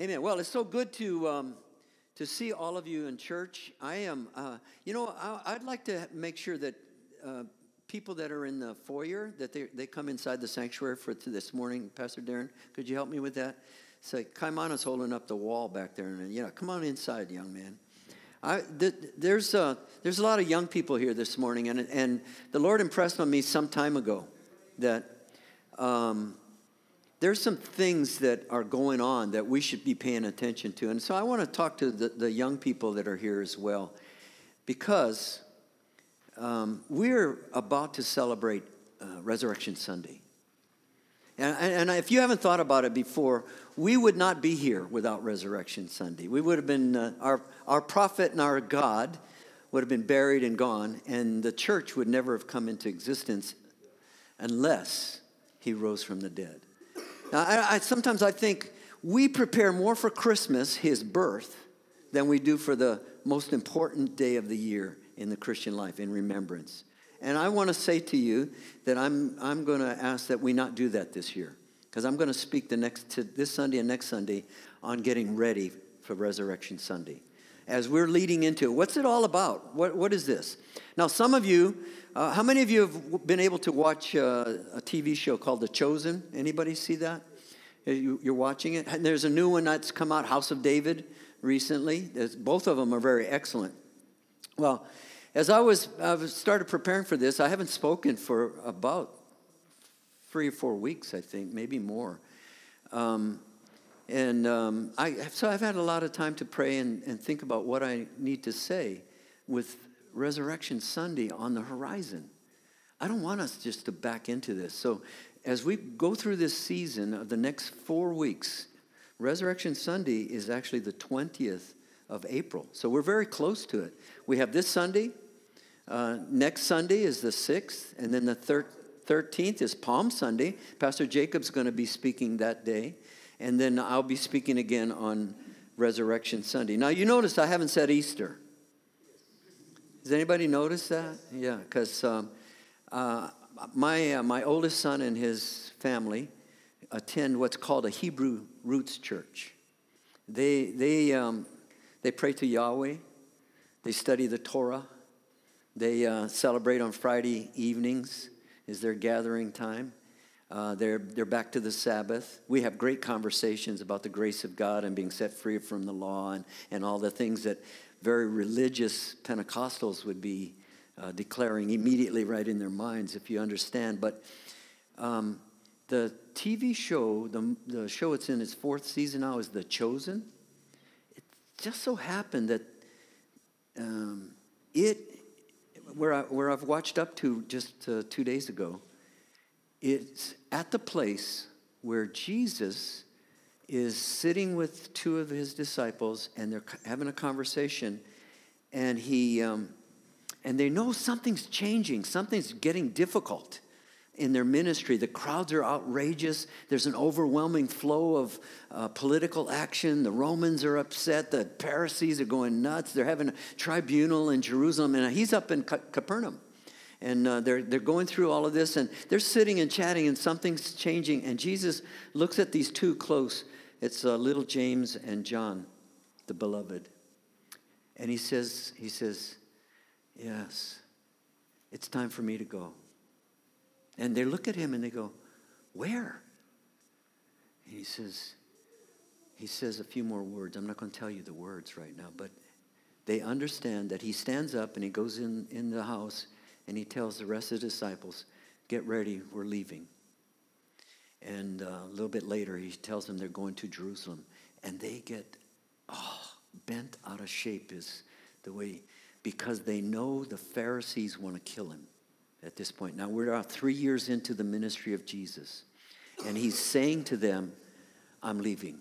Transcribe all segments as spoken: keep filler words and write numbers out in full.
Amen. Well, it's so good to um, to see all of you in church. I am, uh, you know, I, I'd like to make sure that uh, people that are in the foyer, that they, they come inside the sanctuary for this morning. Pastor Darren, could you help me with that? Say, Kaimana's holding up the wall back there. And, yeah, come on inside, young man. I, th- there's, uh, there's a lot of young people here this morning, and, and the Lord impressed on me some time ago that um, there's some things that are going on that we should be paying attention to. And so I want to talk to the, the young people that are here as well, because um, we're about to celebrate uh, Resurrection Sunday. And, and if you haven't thought about it before, we would not be here without Resurrection Sunday. We would have been, uh, our, our prophet and our God would have been buried and gone, and the church would never have come into existence unless he rose from the dead. Now, I, I, sometimes I think we prepare more for Christmas, his birth, than we do for the most important day of the year in the Christian life, in remembrance. And I want to say to you that I'm I'm going to ask that we not do that this year, because I'm going to speak the next to this Sunday and next Sunday on getting ready for Resurrection Sunday. As we're leading into it, what's it all about? What what is this? Now, some of you, uh, how many of you have been able to watch uh, a T V show called The Chosen? Anybody see that? You, you're watching it? And there's a new one that's come out, House of David, recently. There's, both of them are very excellent. Well, as I was I was started preparing for this, I haven't spoken for about three or four weeks, I think, maybe more. Um, and um, I so I've had a lot of time to pray and, and think about what I need to say with Resurrection Sunday on the horizon. I don't want us just to back into this. So as we go through this season of the next four weeks, Resurrection Sunday is actually the twentieth of April. So we're very close to it. We have this Sunday. Uh, next Sunday is the sixth, and then the thir- thirteenth is Palm Sunday. Pastor Jacob's going to be speaking that day, and then I'll be speaking again on Resurrection Sunday. Now, you notice I haven't said Easter. Does anybody notice that? Yeah, because um, uh, my uh, my oldest son and his family attend what's called a Hebrew Roots Church. They they um, they pray to Yahweh. They study the Torah. They uh, celebrate on Friday evenings is their gathering time. Uh, they're they're back to the Sabbath. We have great conversations about the grace of God and being set free from the law and, and all the things that very religious Pentecostals would be uh, declaring immediately right in their minds, if you understand. But um, the T V show, the, the show it's in its fourth season now, is The Chosen. It just so happened that um, it... Where, I, where I've watched up to just uh, two days ago, it's at the place where Jesus is sitting with two of his disciples, and they're having a conversation, and he um, and they know something's changing, something's getting difficult in their ministry. The crowds are outrageous. There's an overwhelming flow of uh, political action. The Romans are upset. The Pharisees are going nuts. They're having a tribunal in Jerusalem, and he's up in Capernaum. And uh, they're they're going through all of this, and they're sitting and chatting, and something's changing. And Jesus looks at these two close. It's uh, little James and John, the beloved. And he says, he says, yes, it's time for me to go. And they look at him and they go, where? And he says, he says a few more words. I'm not going to tell you the words right now, but they understand that he stands up and he goes in, in the house and he tells the rest of the disciples, get ready, we're leaving. And uh, a little bit later, he tells them they're going to Jerusalem. And they get, oh, bent out of shape is the way, because they know the Pharisees want to kill him. At this point. Now, we're about three years into the ministry of Jesus. And he's saying to them, I'm leaving.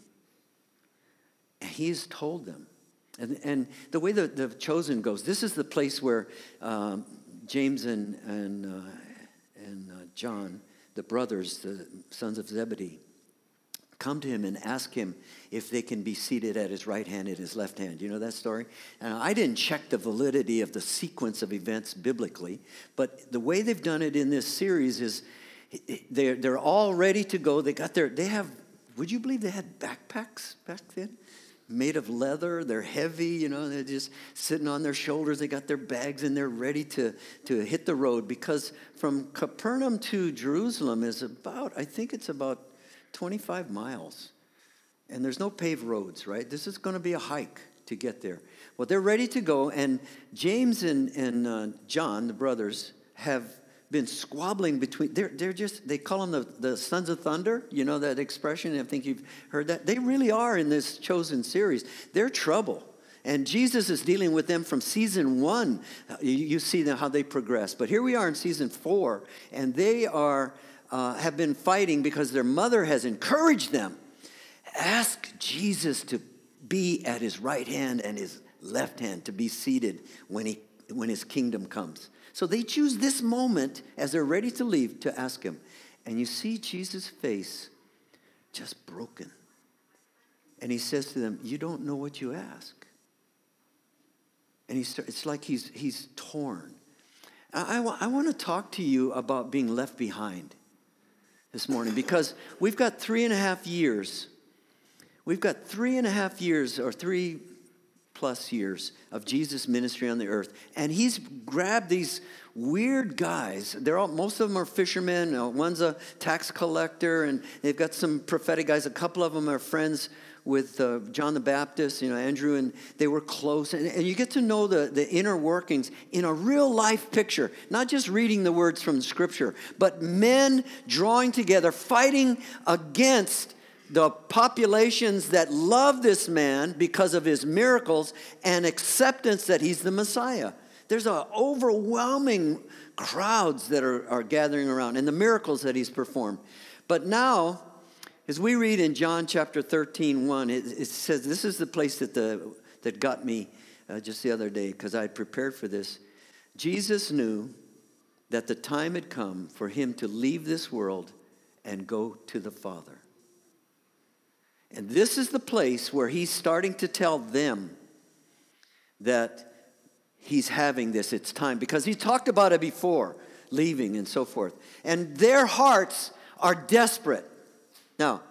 And he's told them. And, and the way the, the Chosen goes, this is the place where um, James and, and, uh, and uh, John, the brothers, the sons of Zebedee, come to him and ask him if they can be seated at his right hand and his left hand. You know that story? And I didn't check the validity of the sequence of events biblically, but the way they've done it in this series is they're, they're all ready to go. They got their, they have would you believe they had backpacks back then? Made of leather, they're heavy, you know, they're just sitting on their shoulders. They got their bags and they're ready to, to hit the road, because from Capernaum to Jerusalem is about, I think it's about twenty-five miles. And there's no paved roads, right? This is going to be a hike to get there. Well, they're ready to go, and James and, and uh, John, the brothers, have been squabbling between, they're, they're just, they call them the, the sons of thunder. You know that expression? I think you've heard that. They really are in this chosen series. They're trouble. And Jesus is dealing with them from season one. You, you see how they progress. But here we are in season four, and they are uh, have been fighting because their mother has encouraged them. Ask Jesus to be at his right hand and his left hand, to be seated when he when his kingdom comes. So they choose this moment as they're ready to leave to ask him. And you see Jesus' face just broken. And he says to them, you don't know what you ask. And he start, it's like he's, he's torn. I, I, I want to talk to you about being left behind this morning, because we've got three and a half years. We've got three and a half years or three plus years of Jesus' ministry on the earth. And he's grabbed these weird guys. They're all, most of them are fishermen. Uh, one's a tax collector, and they've got some prophetic guys. A couple of them are friends with uh, John the Baptist, you know, Andrew, and they were close. And, and you get to know the, the inner workings in a real life picture, not just reading the words from Scripture, but men drawing together, fighting against the populations that love this man because of his miracles and acceptance that he's the Messiah. There's an overwhelming crowds that are, are gathering around and the miracles that he's performed. But now, as we read in John chapter thirteen, one, it, it says, this is the place that, the, that got me uh, just the other day, because I had prepared for this. Jesus knew that the time had come for him to leave this world and go to the Father. And this is the place where he's starting to tell them that he's having this, it's time. Because he talked about it before, leaving and so forth. And their hearts are desperate. Now,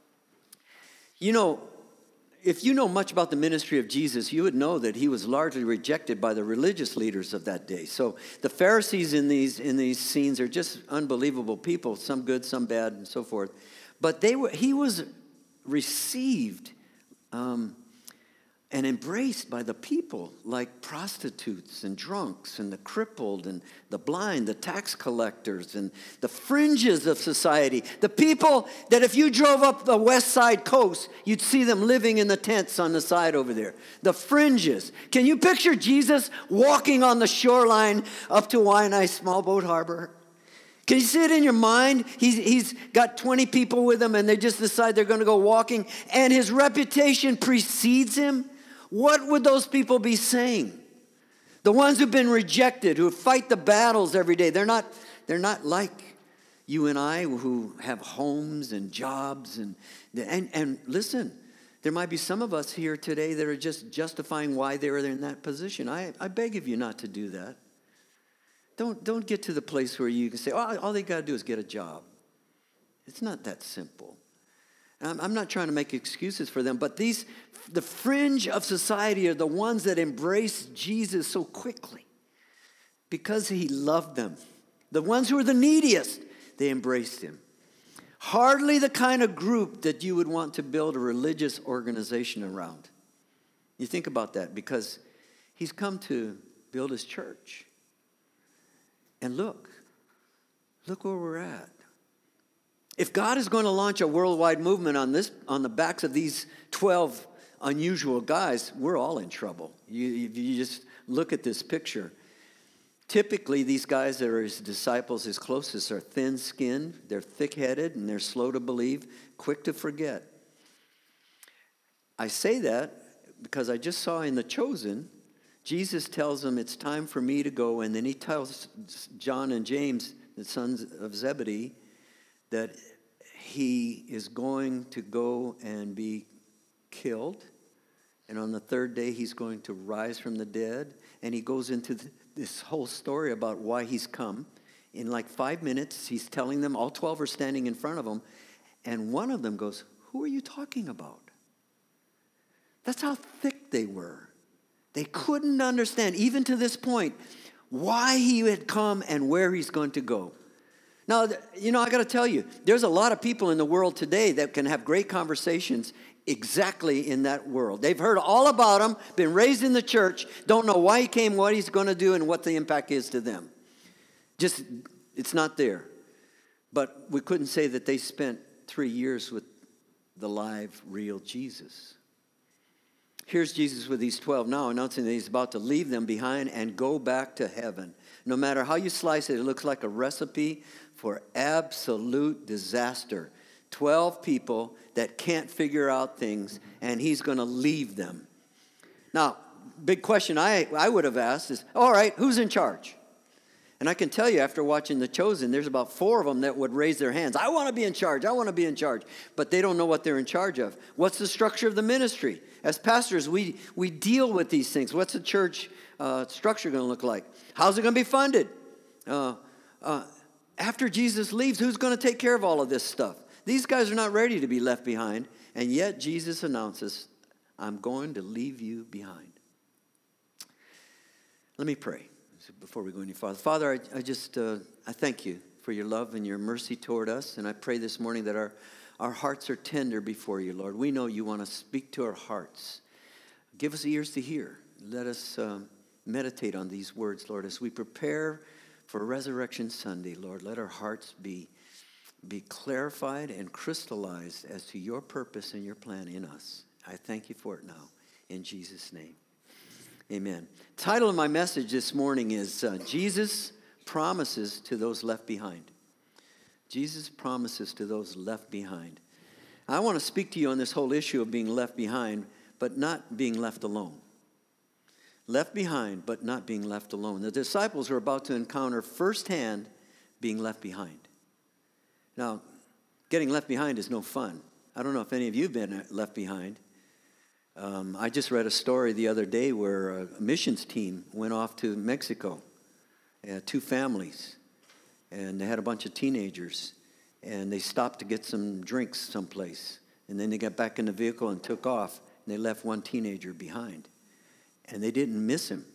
you know, if you know much about the ministry of Jesus, you would know that he was largely rejected by the religious leaders of that day. So the Pharisees in these, in these scenes are just unbelievable people, some good, some bad, and so forth. But they were, he was received um, and embraced by the people, like prostitutes and drunks and the crippled and the blind, the tax collectors and the fringes of society. The people that if you drove up the west side coast, you'd see them living in the tents on the side over there. The fringes. Can you picture Jesus walking on the shoreline up to Waianae Small Boat Harbor? Can you see it in your mind? He's, he's got twenty people with him, and they just decide they're going to go walking, and his reputation precedes him. What would those people be saying? The ones who've been rejected, who fight the battles every day. They're not, they're not like you and I, who have homes and jobs. And, and, and listen, there might be some of us here today that are just justifying why they're in that position. I, I beg of you not to do that. Don't, don't get to the place where you can say, oh, all they got to do is get a job. It's not that simple. I'm, I'm not trying to make excuses for them, but these, the fringe of society are the ones that embrace Jesus so quickly because he loved them. The ones who are the neediest, they embraced him. Hardly the kind of group that you would want to build a religious organization around. You think about that, because he's come to build his church. And look, look where we're at. If God is going to launch a worldwide movement on this, on the backs of these twelve unusual guys, we're all in trouble. You, you just look at this picture. Typically, these guys that are his disciples, his closest, are thin-skinned, they're thick-headed, and they're slow to believe, quick to forget. I say that because I just saw in The Chosen, Jesus tells them it's time for me to go, and then he tells John and James, the sons of Zebedee, that he is going to go and be killed, and on the third day he's going to rise from the dead, and he goes into the, this whole story about why he's come. In like five minutes, he's telling them, all twelve are standing in front of him, and one of them goes, Who are you talking about? That's how thick they were. They couldn't understand, even to this point, why he had come and where he's going to go. Now, you know, I got to tell you, there's a lot of people in the world today that can have great conversations exactly in that world. They've heard all about him, been raised in the church, don't know why he came, what he's going to do, and what the impact is to them. Just, it's not there. But we couldn't say that they spent three years with the live, real Jesus. Here's Jesus with these twelve now, announcing that he's about to leave them behind and go back to heaven. No matter how you slice it, it looks like a recipe for absolute disaster. Twelve people that can't figure out things, and he's going to leave them. Now, big question I, I would have asked is, all right, who's in charge? And I can tell you, after watching The Chosen, there's about four of them that would raise their hands. I want to be in charge. I want to be in charge. But they don't know what they're in charge of. What's the structure of the ministry? As pastors, we, we deal with these things. What's the church uh, structure going to look like? How's it going to be funded? Uh, uh, after Jesus leaves, who's going to take care of all of this stuff? These guys are not ready to be left behind. And yet Jesus announces, I'm going to leave you behind. Let me pray before we go any farther. Father, I, I just, uh, I thank you for your love and your mercy toward us. And I pray this morning that our, our hearts are tender before you, Lord. We know you want to speak to our hearts. Give us ears to hear. Let us um, meditate on these words, Lord, as we prepare for Resurrection Sunday, Lord. Let our hearts be, be clarified and crystallized as to your purpose and your plan in us. I thank you for it now. In Jesus' name. Amen. Title of my message this morning is uh, Jesus Promises to Those Left Behind. Jesus promises to those left behind. I want to speak to you on this whole issue of being left behind, but not being left alone. Left behind, but not being left alone. The disciples were about to encounter firsthand being left behind. Now, getting left behind is no fun. I don't know if any of you have been left behind. Um, I just read a story the other day where a missions team went off to Mexico, uh, two families, and they had a bunch of teenagers, and they stopped to get some drinks someplace, and then they got back in the vehicle and took off, and they left one teenager behind, and they didn't miss him.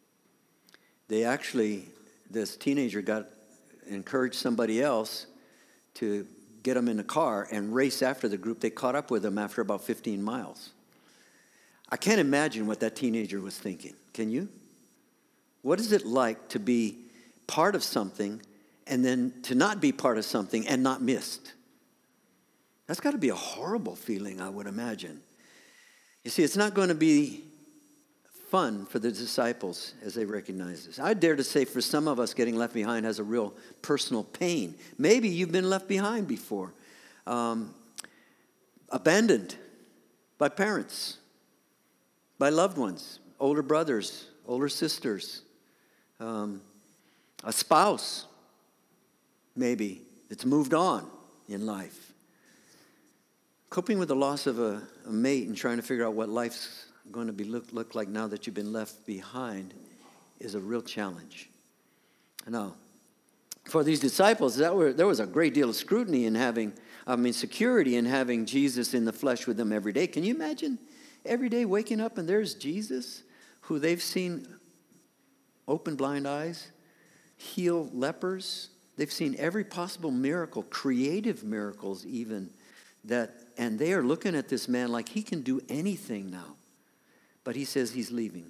They actually, this teenager got encouraged somebody else to get him in the car and race after the group. They caught up with him after about fifteen miles. I can't imagine what that teenager was thinking. Can you? What is it like to be part of something and then to not be part of something and not missed? That's got to be a horrible feeling, I would imagine. You see, it's not going to be fun for the disciples as they recognize this. I dare to say for some of us, getting left behind has a real personal pain. Maybe you've been left behind before. Um, abandoned by parents, by loved ones, older brothers, older sisters, um, a spouse, maybe, that's moved on in life. Coping with the loss of a, a mate and trying to figure out what life's going to be look, look like now that you've been left behind is a real challenge. Now, for these disciples, that were, there was a great deal of scrutiny in having, I mean, security in having Jesus in the flesh with them every day. Can you imagine? Every day waking up and there's Jesus, who they've seen open blind eyes, heal lepers. They've seen every possible miracle, creative miracles even, that, and they are looking at this man like he can do anything now. But he says he's leaving.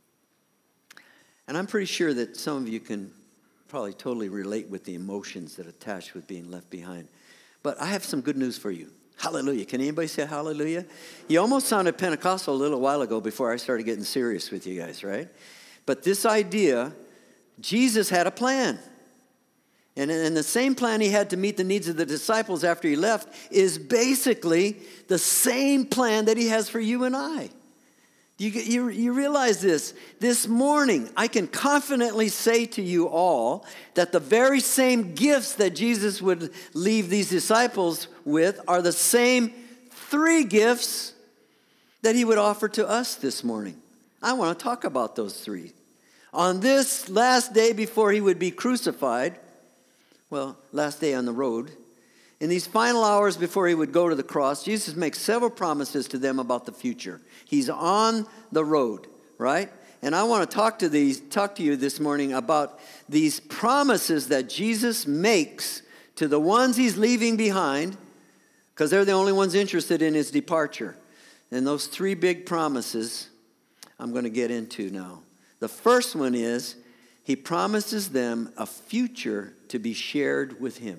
And I'm pretty sure that some of you can probably totally relate with the emotions that attach with being left behind. But I have some good news for you. Hallelujah. Can anybody say hallelujah? You almost sounded Pentecostal a little while ago before I started getting serious with you guys, right? But this idea, Jesus had a plan. And, and the same plan he had to meet the needs of the disciples after he left is basically the same plan that he has for you and I. You, you, you realize this. This morning, I can confidently say to you all that the very same gifts that Jesus would leave these disciples with are the same three gifts that he would offer to us this morning. I want to talk about those three. On this last day before he would be crucified, well, last day on the road, In these final hours before he would go to the cross, Jesus makes several promises to them about the future. He's on the road, right? And I want to talk to these, talk to you this morning about these promises that Jesus makes to the ones he's leaving behind, because they're the only ones interested in his departure. And those three big promises I'm going to get into now. The first one is he promises them a future to be shared with him.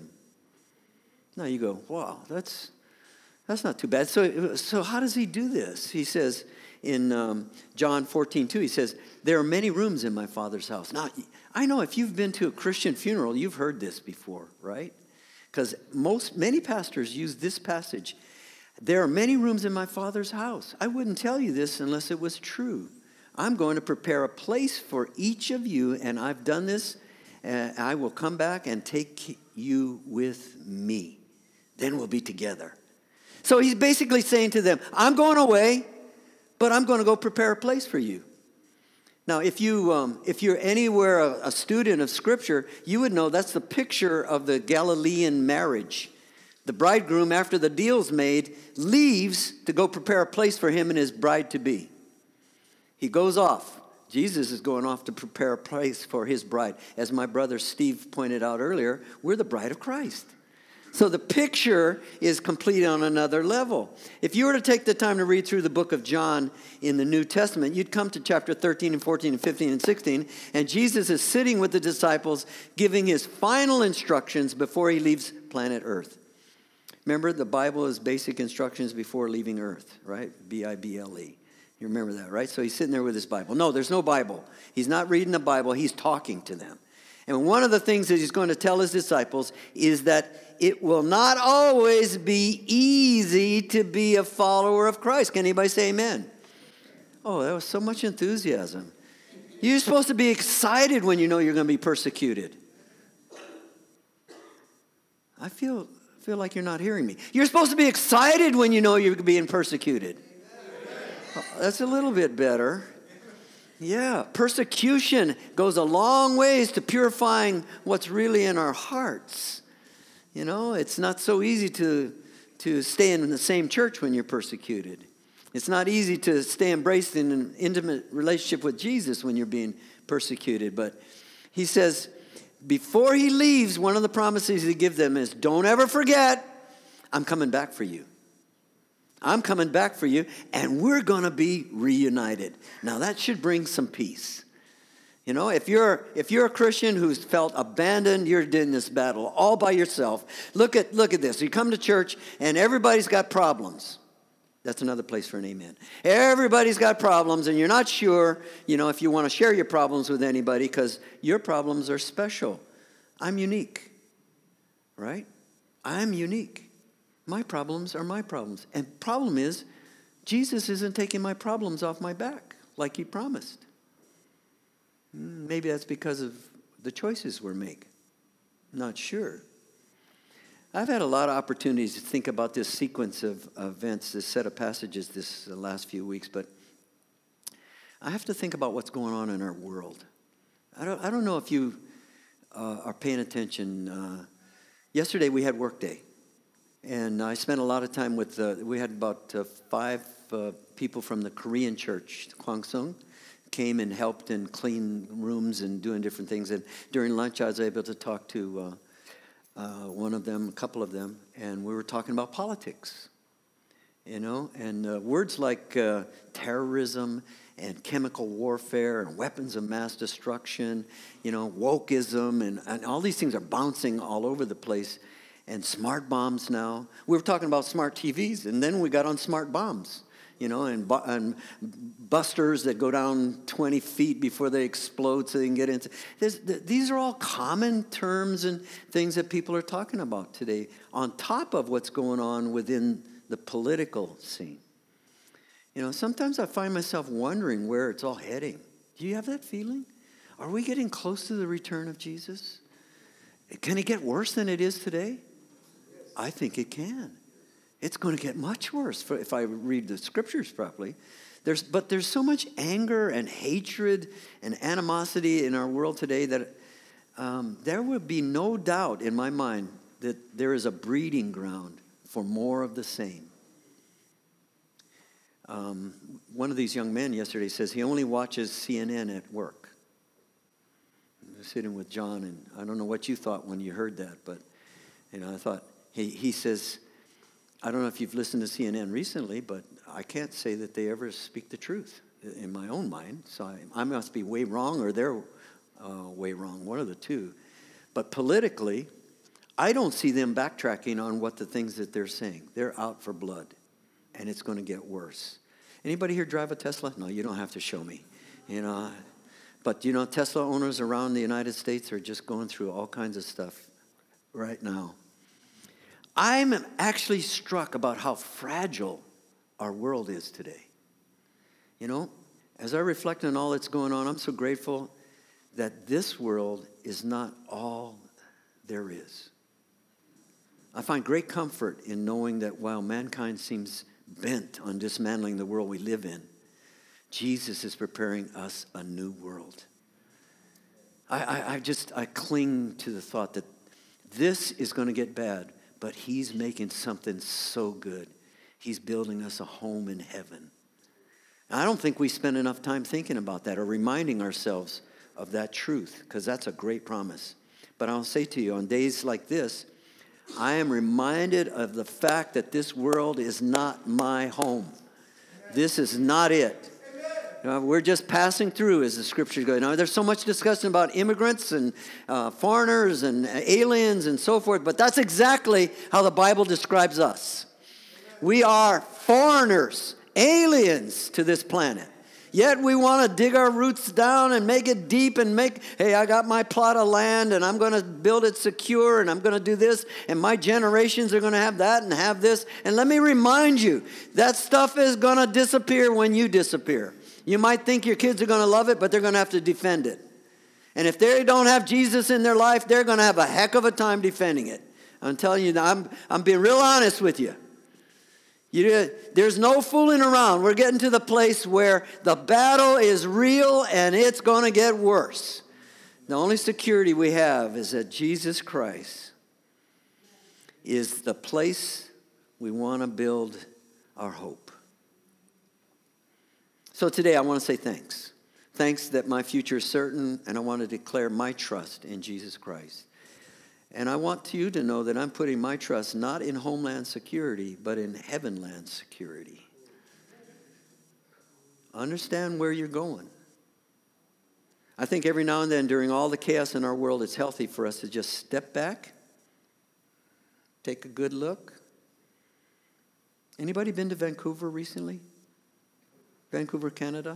Now you go, wow, that's that's not too bad. So, so how does he do this? He says in um, John fourteen two, he says, there are many rooms in my Father's house. Now, I know if you've been to a Christian funeral, you've heard this before, right? Because most many pastors use this passage. There are many rooms in my Father's house. I wouldn't tell you this unless it was true. I'm going to prepare a place for each of you, and I've done this, and I will come back and take you with me. Then we'll be together. So he's basically saying to them, I'm going away, but I'm going to go prepare a place for you. Now, if, you, um, if you're anywhere a, a student of Scripture, you would know that's the picture of the Galilean marriage. The bridegroom, after the deal's made, leaves to go prepare a place for him and his bride-to-be. He goes off. Jesus is going off to prepare a place for his bride. As my brother Steve pointed out earlier, we're the bride of Christ. So the picture is complete on another level. If you were to take the time to read through the book of John in the New Testament, you'd come to chapter thirteen and fourteen and fifteen and sixteen, and Jesus is sitting with the disciples giving his final instructions before he leaves planet Earth. Remember, the Bible is basic instructions before leaving Earth, right? B I B L E. You remember that, right? So he's sitting there with his Bible. No, there's no Bible. He's not reading the Bible. He's talking to them. And one of the things that he's going to tell his disciples is that it will not always be easy to be a follower of Christ. Can anybody say amen? Oh, that was so much enthusiasm. You're supposed to be excited when you know you're going to be persecuted. I feel, feel like you're not hearing me. You're supposed to be excited when you know you're being persecuted. Oh, that's a little bit better. Yeah, persecution goes a long ways to purifying what's really in our hearts. You know, it's not so easy to, to stay in the same church when you're persecuted. It's not easy to stay embraced in an intimate relationship with Jesus when you're being persecuted. But he says, before he leaves, one of the promises he gives them is, don't ever forget, I'm coming back for you. I'm coming back for you, and we're going to be reunited. Now, that should bring some peace. You know, if you're if you're a Christian who's felt abandoned, you're in this battle all by yourself. Look at look at this. You come to church, and everybody's got problems. That's another place for an amen. Everybody's got problems, and you're not sure, you know, if you want to share your problems with anybody because your problems are special. I'm unique, right? I'm unique. My problems are my problems. And problem is, Jesus isn't taking my problems off my back like he promised. Maybe that's because of the choices we're making. Not sure. I've had a lot of opportunities to think about this sequence of events, this set of passages this uh, last few weeks, but I have to think about what's going on in our world. I don't, I don't know if you uh, are paying attention. Uh, yesterday we had work day. And I spent a lot of time with, uh, we had about uh, five uh, people from the Korean church, Kwangsung, came and helped and cleaned rooms and doing different things. And during lunch, I was able to talk to uh, uh, one of them, a couple of them, and we were talking about politics, you know, and uh, words like uh, terrorism and chemical warfare and weapons of mass destruction, you know, wokeism, and, and all these things are bouncing all over the place. And smart bombs now. We were talking about smart T Vs, and then we got on smart bombs, you know, and, bu- and busters that go down twenty feet before they explode so they can get into. There's, th- these are all common terms and things that people are talking about today, on top of what's going on within the political scene. You know, sometimes I find myself wondering where it's all heading. Do you have that feeling? Are we getting close to the return of Jesus? Can it get worse than it is today? I think it can. It's going to get much worse for, if I read the scriptures properly. There's, but there's so much anger and hatred and animosity in our world today that um, there would be no doubt in my mind that there is a breeding ground for more of the same. Um, one of these young men yesterday says he only watches C N N at work. I was sitting with John, and I don't know what you thought when you heard that, but you know, I thought, he, he says, I don't know if you've listened to C N N recently, but I can't say that they ever speak the truth in my own mind. So I, I must be way wrong, or they're uh, way wrong, one of the two. But politically, I don't see them backtracking on what the things that they're saying. They're out for blood, and it's going to get worse. Anybody here drive a Tesla? No, you don't have to show me. You know, but you know, Tesla owners around the United States are just going through all kinds of stuff right now. I'm actually struck about how fragile our world is today. You know, as I reflect on all that's going on, I'm so grateful that this world is not all there is. I find great comfort in knowing that while mankind seems bent on dismantling the world we live in, Jesus is preparing us a new world. I, I, I just, I cling to the thought that this is going to get bad, but he's making something so good. He's building us a home in heaven. And I don't think we spend enough time thinking about that or reminding ourselves of that truth, because that's a great promise. But I'll say to you, on days like this, I am reminded of the fact that this world is not my home. This is not it. Uh, we're just passing through, as the scriptures go. Now, there's so much discussion about immigrants and uh, foreigners and aliens and so forth, but that's exactly how the Bible describes us. We are foreigners, aliens to this planet. Yet we want to dig our roots down and make it deep and make, hey, I got my plot of land and I'm going to build it secure and I'm going to do this and my generations are going to have that and have this. And let me remind you, that stuff is going to disappear when you disappear. You might think your kids are going to love it, but they're going to have to defend it. And if they don't have Jesus in their life, they're going to have a heck of a time defending it. I'm telling you, I'm, I'm being real honest with you. You, there's no fooling around. We're getting to the place where the battle is real and it's going to get worse. The only security we have is that Jesus Christ is the place we want to build our hope. So today I want to say thanks. Thanks that my future is certain, and I want to declare my trust in Jesus Christ. And I want you to know that I'm putting my trust not in homeland security, but in heavenland security. Understand where you're going. I think every now and then during all the chaos in our world, it's healthy for us to just step back, take a good look. Anybody been to Vancouver recently? Vancouver, Canada?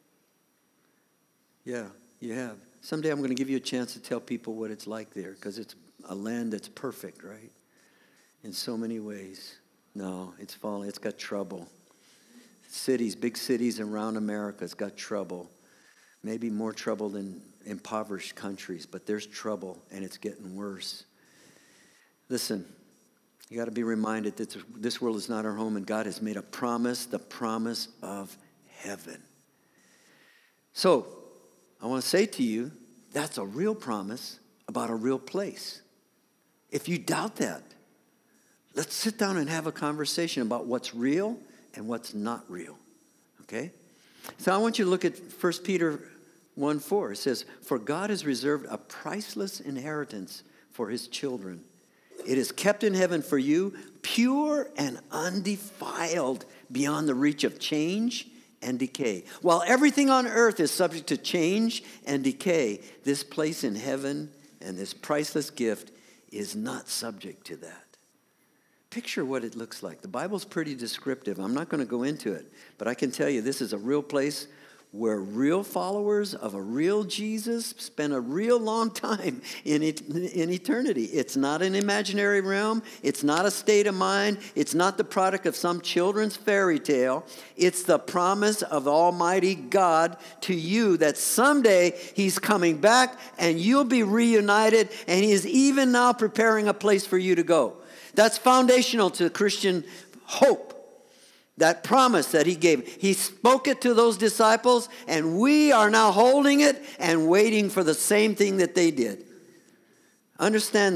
Yeah, you have. Someday I'm going to give you a chance to tell people what it's like there, because it's a land that's perfect, right? In so many ways. No, it's fallen. It's got trouble. Cities, big cities around America, it's got trouble. Maybe more trouble than impoverished countries, but there's trouble, and it's getting worse. Listen, you got to be reminded that this world is not our home, and God has made a promise, the promise of heaven. So, I want to say to you, that's a real promise about a real place. If you doubt that, let's sit down and have a conversation about what's real and what's not real. Okay? So I want you to look at First Peter one four. It says, "For God has reserved a priceless inheritance for his children. It is kept in heaven for you, pure and undefiled, beyond the reach of change and decay." While everything on earth is subject to change and decay, this place in heaven and this priceless gift is not subject to that. Picture what it looks like. The Bible's pretty descriptive. I'm not going to go into it, but I can tell you this is a real place where real followers of a real Jesus spend a real long time in, it, in eternity. It's not an imaginary realm. It's not a state of mind. It's not the product of some children's fairy tale. It's the promise of Almighty God to you that someday he's coming back and you'll be reunited, and he is even now preparing a place for you to go. That's foundational to Christian hope. That promise that he gave. He spoke it to those disciples, and we are now holding it and waiting for the same thing that they did. Understand this.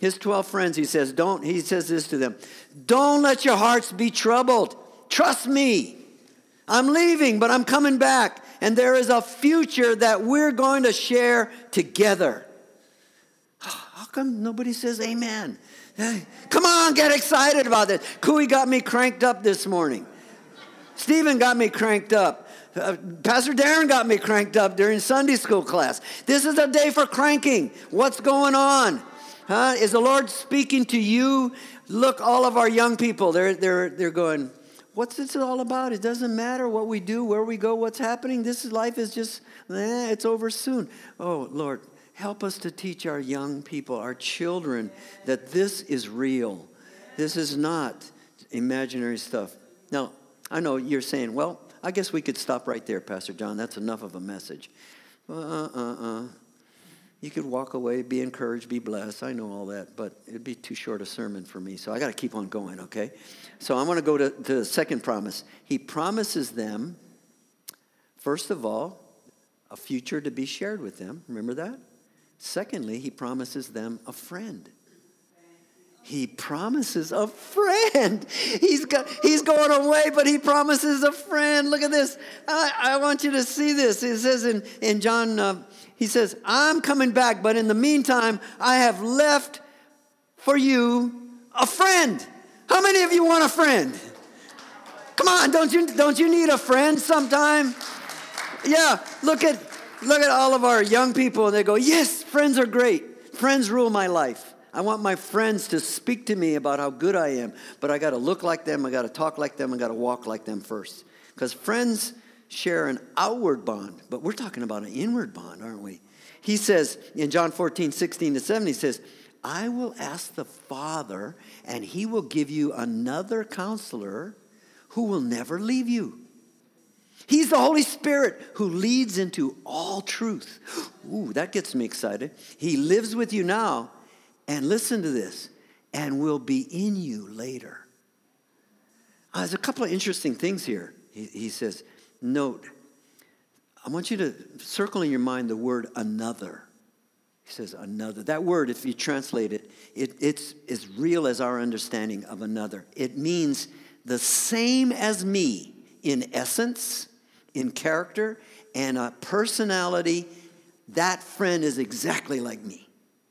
his twelve friends, he says, don't, he says this to them, don't let your hearts be troubled. Trust me. I'm leaving, but I'm coming back. And there is a future that we're going to share together. How come nobody says amen? Hey, come on, get excited about this. Cooey got me cranked up this morning. Stephen got me cranked up. Uh, Pastor Darren got me cranked up during Sunday school class. This is a day for cranking. What's going on? Huh? Is the Lord speaking to you? Look, all of our young people, they're, they're, they're going, what's this all about? It doesn't matter what we do, where we go, what's happening. This is, life is just, eh, it's over soon. Oh, Lord, help us to teach our young people, our children, that this is real. This is not imaginary stuff. Now, I know you're saying, well, I guess we could stop right there, Pastor John. That's enough of a message. Uh, uh, uh. You could walk away, be encouraged, be blessed. I know all that, but it'd be too short a sermon for me, so I got to keep on going, okay? So I want to go to, to the second promise. He promises them, first of all, a future to be shared with them. Remember that? Secondly, he promises them a friend. He promises a friend. He's got, he's going away, but he promises a friend. Look at this. I, I want you to see this. It says in, in John, uh, he says, I'm coming back, but in the meantime, I have left for you a friend. How many of you want a friend? Come on, don't you, don't you need a friend sometime? Yeah, look at, look at all of our young people, and they go, yes, friends are great. Friends rule my life. I want my friends to speak to me about how good I am, but I got to look like them, I got to talk like them, I got to walk like them first. Because friends share an outward bond, but we're talking about an inward bond, aren't we? He says in John fourteen, sixteen to seventeen, he says, I will ask the Father, and he will give you another counselor who will never leave you. He's the Holy Spirit who leads into all truth. Ooh, that gets me excited. He lives with you now. And listen to this, and will be in you later. Uh, there's a couple of interesting things here. He, he says, note, I want you to circle in your mind the word another. He says another. That word, if you translate it, it it's as real as our understanding of another. It means the same as me in essence, in character, and a personality. That friend is exactly like me.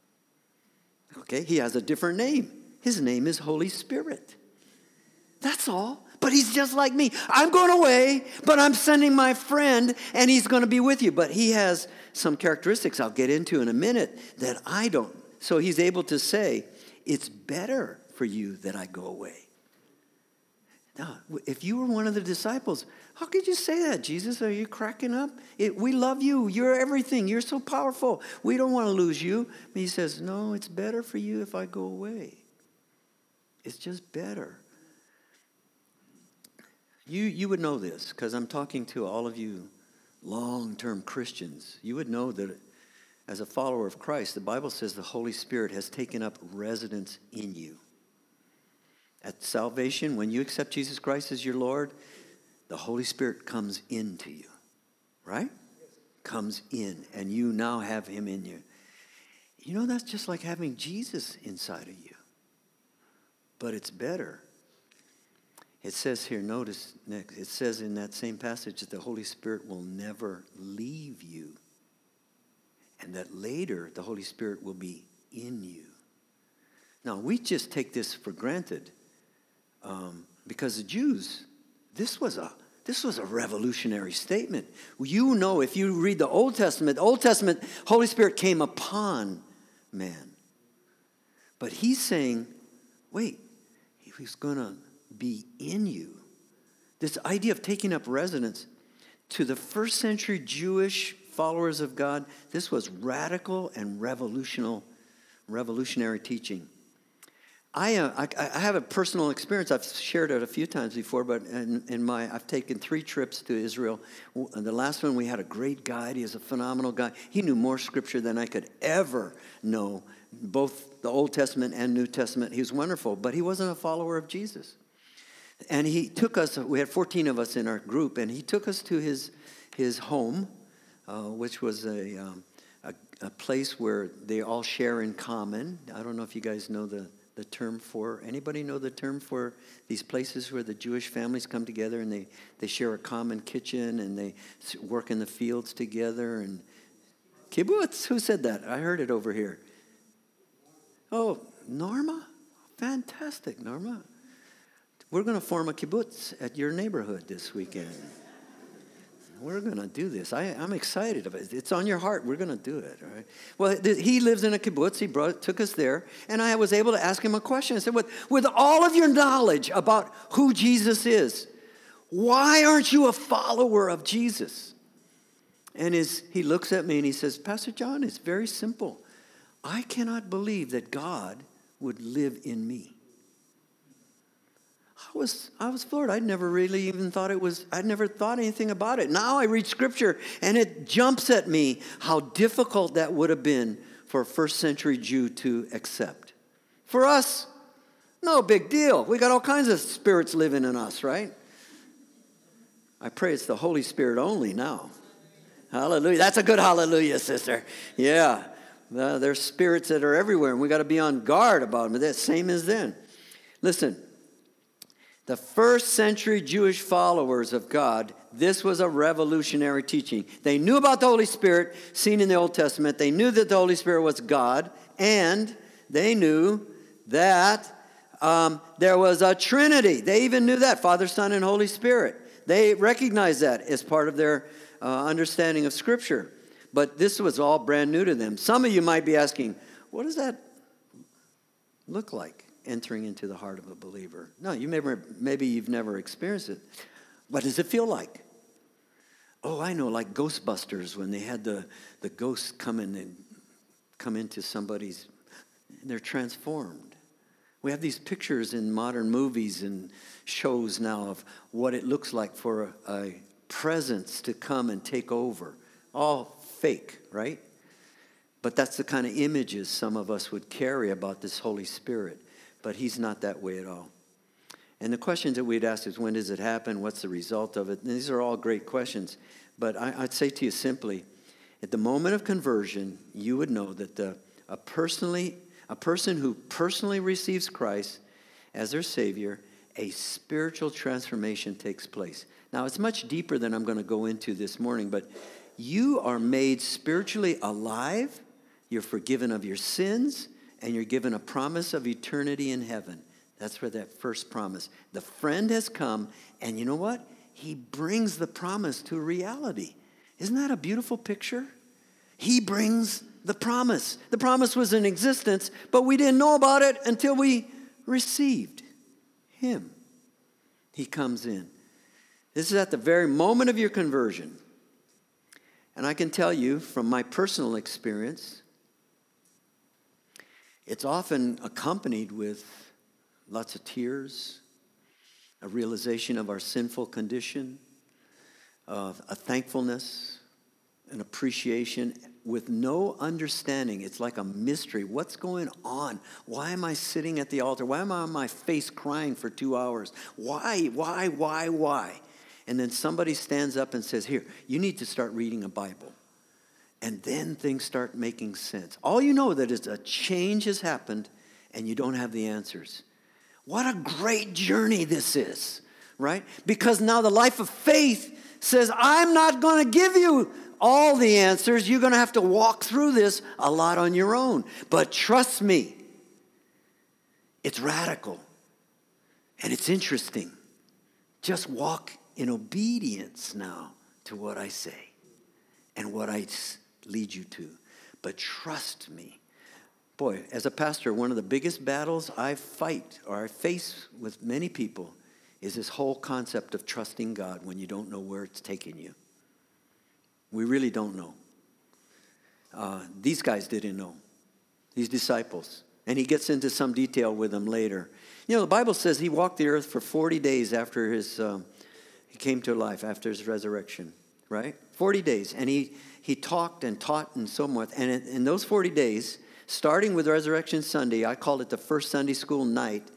Okay, he has a different name. His name is Holy Spirit. That's all. But he's just like me. I'm going away, but I'm sending my friend, and he's going to be with you. But he has some characteristics I'll get into in a minute that I don't. So he's able to say, it's better for you that I go away. Now, if you were one of the disciples, how could you say that, Jesus? Are you cracking up? It, we love you. You're everything. You're so powerful. We don't want to lose you. But he says, no, it's better for you if I go away. It's just better. You, you would know this because I'm talking to all of you long-term Christians. You would know that as a follower of Christ, the Bible says the Holy Spirit has taken up residence in you. At salvation, when you accept Jesus Christ as your Lord, the Holy Spirit comes into you, right? Comes in, and you now have him in you. You know, that's just like having Jesus inside of you. But it's better. It says here, notice next, it says in that same passage that the Holy Spirit will never leave you. And that later, the Holy Spirit will be in you. Now, we just take this for granted. Um, because the Jews, this was a this was a revolutionary statement. You know, if you read the Old Testament, the Old Testament, Holy Spirit came upon man. But he's saying, wait, he's going to be in you. This idea of taking up residence, to the first century Jewish followers of God, this was radical and revolutionary, revolutionary teaching. I, uh, I I have a personal experience. I've shared it a few times before, but in, in my I've taken three trips to Israel. And the last one, we had a great guide. He is a phenomenal guy. He knew more scripture than I could ever know, both the Old Testament and New Testament. He was wonderful, but he wasn't a follower of Jesus. And he took us. We had fourteen of us in our group, and he took us to his his home, uh, which was a, um, a a place where they all share in common. I don't know if you guys know the, the term for, anybody know the term for these places where the Jewish families come together and they, they share a common kitchen and they work in the fields together? And kibbutz, who said that? I heard it over here. Oh, Norma? Fantastic, Norma. We're going to form a kibbutz at your neighborhood this weekend. We're going to do this. I, I'm excited about it. It's on your heart. We're going to do it. All right. Well, th- he lives in a kibbutz. He brought, took us there. And I was able to ask him a question. I said, with, with all of your knowledge about who Jesus is, why aren't you a follower of Jesus? And his, he looks at me and he says, Pastor John, it's very simple. I cannot believe that God would live in me. I was, I was floored. I'd never really even thought it was, I'd never thought anything about it. Now I read Scripture, and it jumps at me how difficult that would have been for a first century Jew to accept. For us, no big deal. We got all kinds of spirits living in us, right? I pray it's the Holy Spirit only now. Hallelujah. That's a good hallelujah, sister. Yeah. Uh, there's spirits that are everywhere, and we got to be on guard about them. That's same as then. Listen. The first century Jewish followers of God, this was a revolutionary teaching. They knew about the Holy Spirit seen in the Old Testament. They knew that the Holy Spirit was God, and they knew that um, there was a Trinity. They even knew that, Father, Son, and Holy Spirit. They recognized that as part of their uh, understanding of Scripture. But this was all brand new to them. Some of you might be asking, what does that look like? Entering into the heart of a believer. No, you maybe, maybe you've never experienced it. What does it feel like? Oh, I know, like Ghostbusters, when they had the, the ghosts come in and come into somebody's, and they're transformed. We have these pictures in modern movies and shows now of what it looks like for a, a presence to come and take over. All fake, right? But that's the kind of images some of us would carry about this Holy Spirit. But he's not that way at all. And the questions that we'd ask is, when does it happen? What's the result of it? And these are all great questions. But I, I'd say to you simply, at the moment of conversion, you would know that the, a, personally, a person who personally receives Christ as their Savior, a spiritual transformation takes place. Now, it's much deeper than I'm going to go into this morning, but you are made spiritually alive. You're forgiven of your sins. And you're given a promise of eternity in heaven. That's where that first promise. The friend has come, and you know what? He brings the promise to reality. Isn't that a beautiful picture? He brings the promise. The promise was in existence, but we didn't know about it until we received him. He comes in. This is at the very moment of your conversion. And I can tell you from my personal experience, it's often accompanied with lots of tears, a realization of our sinful condition, of a thankfulness, an appreciation with no understanding. It's like a mystery. What's going on? Why am I sitting at the altar? Why am I on my face crying for two hours? Why, why, why, why? And then somebody stands up and says, here, you need to start reading a Bible. And then things start making sense. All you know that is a change has happened and you don't have the answers. What a great journey this is, right? Because now the life of faith says, I'm not going to give you all the answers. You're going to have to walk through this a lot on your own. But trust me, it's radical and it's interesting. Just walk in obedience now to what I say and what I lead you to. But trust me. Boy, as a pastor, one of the biggest battles I fight or I face with many people is this whole concept of trusting God when you don't know where it's taking you. We really don't know. Uh, these guys didn't know, these disciples. And he gets into some detail with them later. You know, the Bible says he walked the earth for forty days after his, um, he came to life, after his resurrection, right? forty days. And he He talked and taught and so forth. And in, in those forty days, starting with Resurrection Sunday, I call it the first Sunday school night,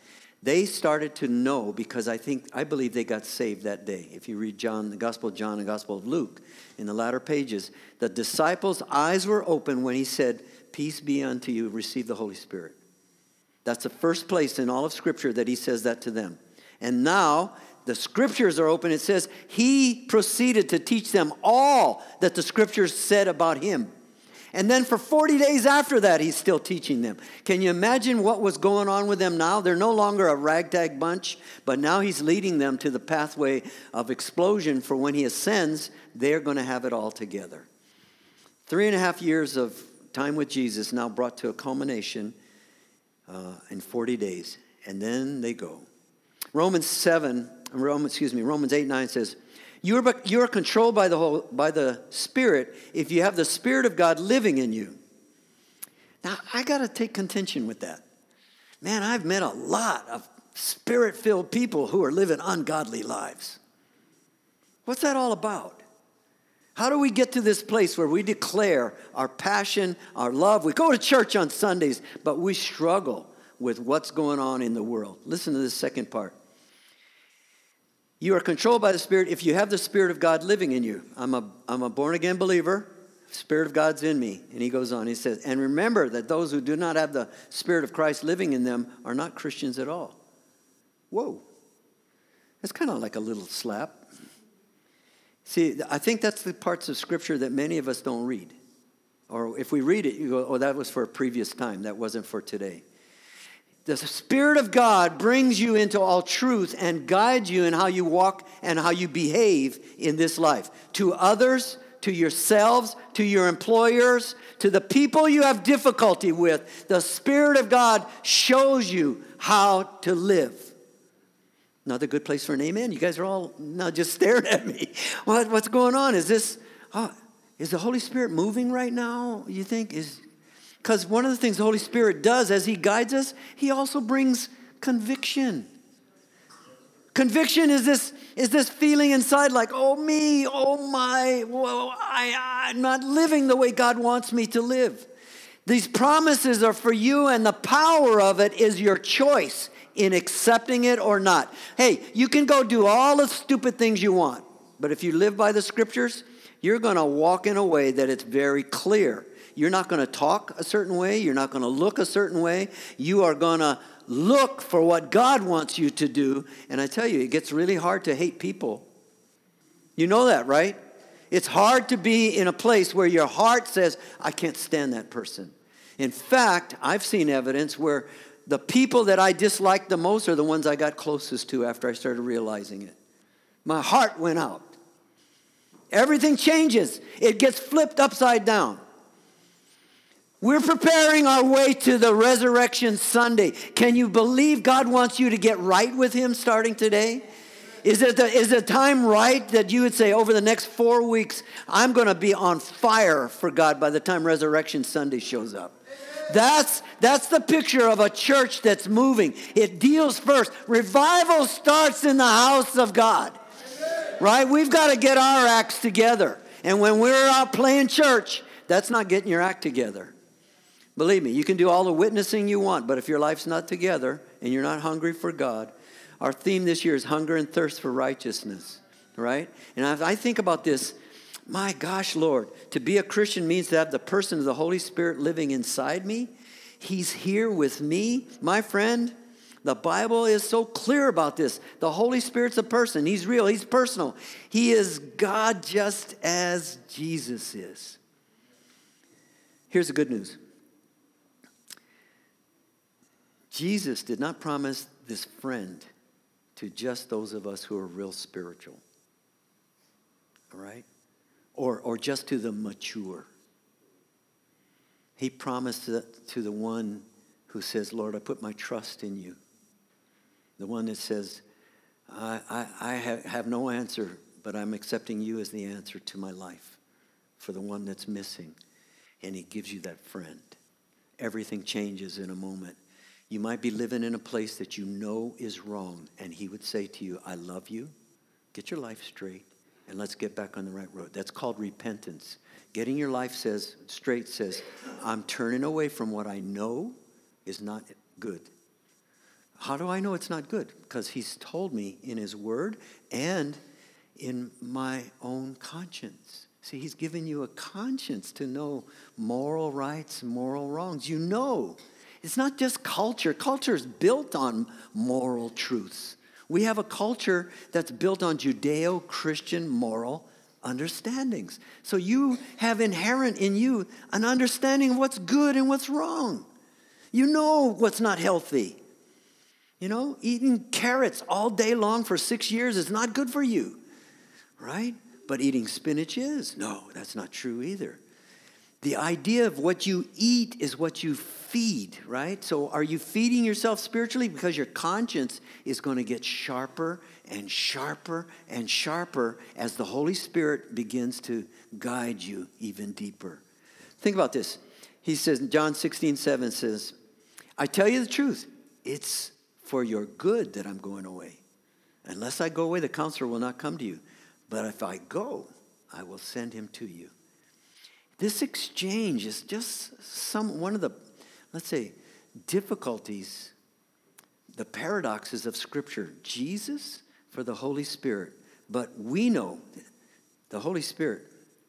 They started to know because I think, I believe they got saved that day. If you read John, the Gospel of John and Gospel of Luke, in the latter pages, the disciples' eyes were open when he said, peace be unto you, receive the Holy Spirit. That's the first place in all of Scripture that he says that to them. And now, the Scriptures are open. It says, he proceeded to teach them all that the Scriptures said about him. And then for forty days after that, he's still teaching them. Can you imagine what was going on with them now? They're no longer a ragtag bunch, but now he's leading them to the pathway of explosion for when he ascends, they're going to have it all together. Three and a half years of time with Jesus now brought to a culmination uh, in forty days. And then they go. Romans seven, Romans, excuse me, Romans eight, nine says, You are, you are controlled by the, whole, by the Spirit if you have the Spirit of God living in you. Now, I got to take contention with that. Man, I've met a lot of Spirit-filled people who are living ungodly lives. What's that all about? How do we get to this place where we declare our passion, our love? We go to church on Sundays, but we struggle with what's going on in the world. Listen to this second part. You are controlled by the Spirit if you have the Spirit of God living in you. I'm a, I'm a born-again believer. Spirit of God's in me. And he goes on. He says, and remember that those who do not have the Spirit of Christ living in them are not Christians at all. Whoa. That's kind of like a little slap. See, I think that's the parts of Scripture that many of us don't read. Or if we read it, you go, oh, that was for a previous time. That wasn't for today. The Spirit of God brings you into all truth and guides you in how you walk and how you behave in this life. To others, to yourselves, to your employers, to the people you have difficulty with, the Spirit of God shows you how to live. Another good place for an amen. You guys are all now just staring at me. What, what's going on? Is this, oh, is the Holy Spirit moving right now, you think? Is Because one of the things the Holy Spirit does as he guides us, he also brings conviction. Conviction is this, is this feeling inside like, oh me, oh my, whoa, I, I'm not living the way God wants me to live. These promises are for you, and the power of it is your choice in accepting it or not. Hey, you can go do all the stupid things you want, but if you live by the Scriptures, you're going to walk in a way that it's very clear. You're not going to talk a certain way. You're not going to look a certain way. You are going to look for what God wants you to do. And I tell you, it gets really hard to hate people. You know that, right? It's hard to be in a place where your heart says, I can't stand that person. In fact, I've seen evidence where the people that I disliked the most are the ones I got closest to after I started realizing it. My heart went out. Everything changes. It gets flipped upside down. We're preparing our way to the Resurrection Sunday. Can you believe God wants you to get right with him starting today? Is it the, is the time right that you would say over the next four weeks, I'm going to be on fire for God by the time Resurrection Sunday shows up? That's, that's the picture of a church that's moving. It deals first. Revival starts in the house of God, right? We've got to get our acts together. And when we're out playing church, that's not getting your act together. Believe me, you can do all the witnessing you want, but if your life's not together and you're not hungry for God, our theme this year is hunger and thirst for righteousness, right? And if I think about this, my gosh, Lord, to be a Christian means to have the person of the Holy Spirit living inside me. He's here with me. My friend, the Bible is so clear about this. The Holy Spirit's a person. He's real. He's personal. He is God just as Jesus is. Here's the good news. Jesus did not promise this friend to just those of us who are real spiritual. All right? Or, or just to the mature. He promised it to the one who says, Lord, I put my trust in you. The one that says, I, I, I have, have no answer, but I'm accepting you as the answer to my life for the one that's missing. And he gives you that friend. Everything changes in a moment. You might be living in a place that you know is wrong, and he would say to you, I love you. Get your life straight, and let's get back on the right road. That's called repentance. Getting your life says straight says, I'm turning away from what I know is not good. How do I know it's not good? Because he's told me in his word and in my own conscience. See, he's given you a conscience to know moral rights and moral wrongs. You know. It's not just culture. Culture is built on moral truths. We have a culture that's built on Judeo-Christian moral understandings. So you have inherent in you an understanding of what's good and what's wrong. You know what's not healthy. You know, eating carrots all day long for six years is not good for you, right? But eating spinach is. No, that's not true either. The idea of what you eat is what you feed, right? So are you feeding yourself spiritually? Because your conscience is going to get sharper and sharper and sharper as the Holy Spirit begins to guide you even deeper. Think about this. He says, John sixteen seven says, I tell you the truth, it's for your good that I'm going away. Unless I go away, the counselor will not come to you. But if I go, I will send him to you. This exchange is just some one of the, let's say, difficulties, the paradoxes of Scripture. Jesus for the Holy Spirit. But we know the Holy Spirit,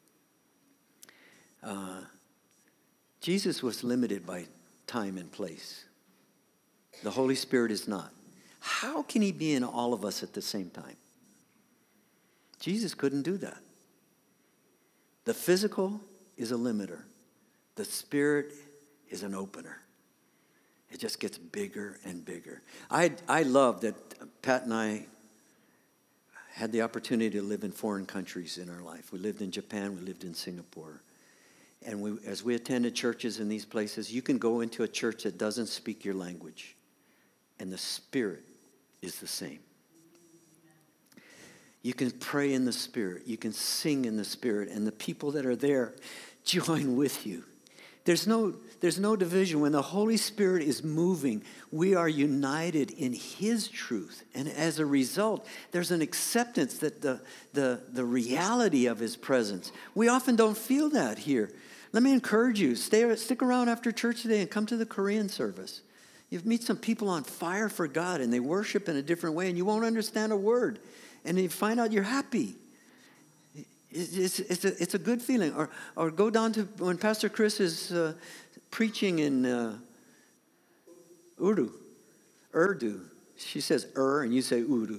uh, Jesus was limited by time and place. The Holy Spirit is not. How can he be in all of us at the same time? Jesus couldn't do that. The physical is a limiter. The Spirit is an opener. It just gets bigger and bigger. I I love that Pat and I had the opportunity to live in foreign countries in our life. We lived in Japan, we lived in Singapore. And we, as we attended churches in these places, you can go into a church that doesn't speak your language, and the Spirit is the same. You can pray in the Spirit. You can sing in the Spirit. And the people that are there join with you. There's no, there's no division. When the Holy Spirit is moving, we are united in his truth. And as a result, there's an acceptance that the, the, the reality of his presence. We often don't feel that here. Let me encourage you. Stay, stick around after church today and come to the Korean service. You meet some people on fire for God, and they worship in a different way, and you won't understand a word. And you find out you're happy. It's, it's, a, it's a good feeling. Or, or go down to when Pastor Chris is uh, preaching in uh, Urdu. Urdu. She says Ur, and you say Urdu.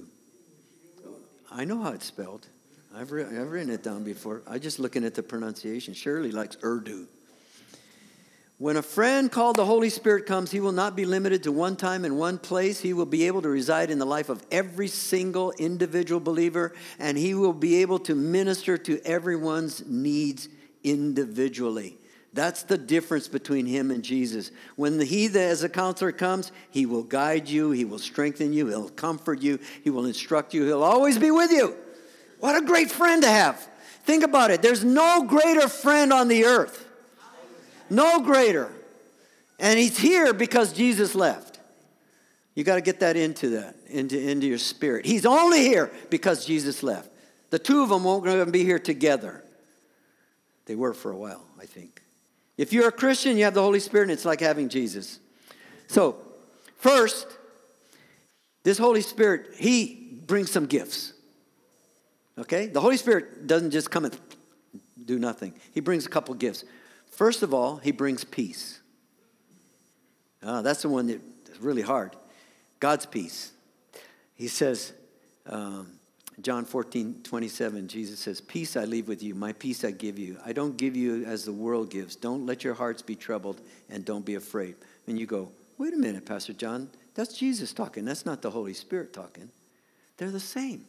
I know how it's spelled. I've, re- I've written it down before. I'm just looking at the pronunciation. Shirley likes Urdu. When a friend called the Holy Spirit comes, he will not be limited to one time and one place. He will be able to reside in the life of every single individual believer, and he will be able to minister to everyone's needs individually. That's the difference between him and Jesus. When the, he that as a counselor comes, he will guide you, he will strengthen you, he'll comfort you, he will instruct you, he'll always be with you. What a great friend to have. Think about it. There's no greater friend on the earth. No greater. And he's here because Jesus left. You got to get that into that, into, into your spirit. He's only here because Jesus left. The two of them won't going to be here together. They were for a while, I think. If you're a Christian, you have the Holy Spirit, and it's like having Jesus. So, first, this Holy Spirit, he brings some gifts. Okay? The Holy Spirit doesn't just come and do nothing. He brings a couple gifts. First of all, he brings peace. Uh, that's the one that's really hard. God's peace. He says, um, John fourteen twenty-seven, Jesus says, peace I leave with you, my peace I give you. I don't give you as the world gives. Don't let your hearts be troubled, and don't be afraid. And you go, wait a minute, Pastor John, that's Jesus talking. That's not the Holy Spirit talking. They're the same.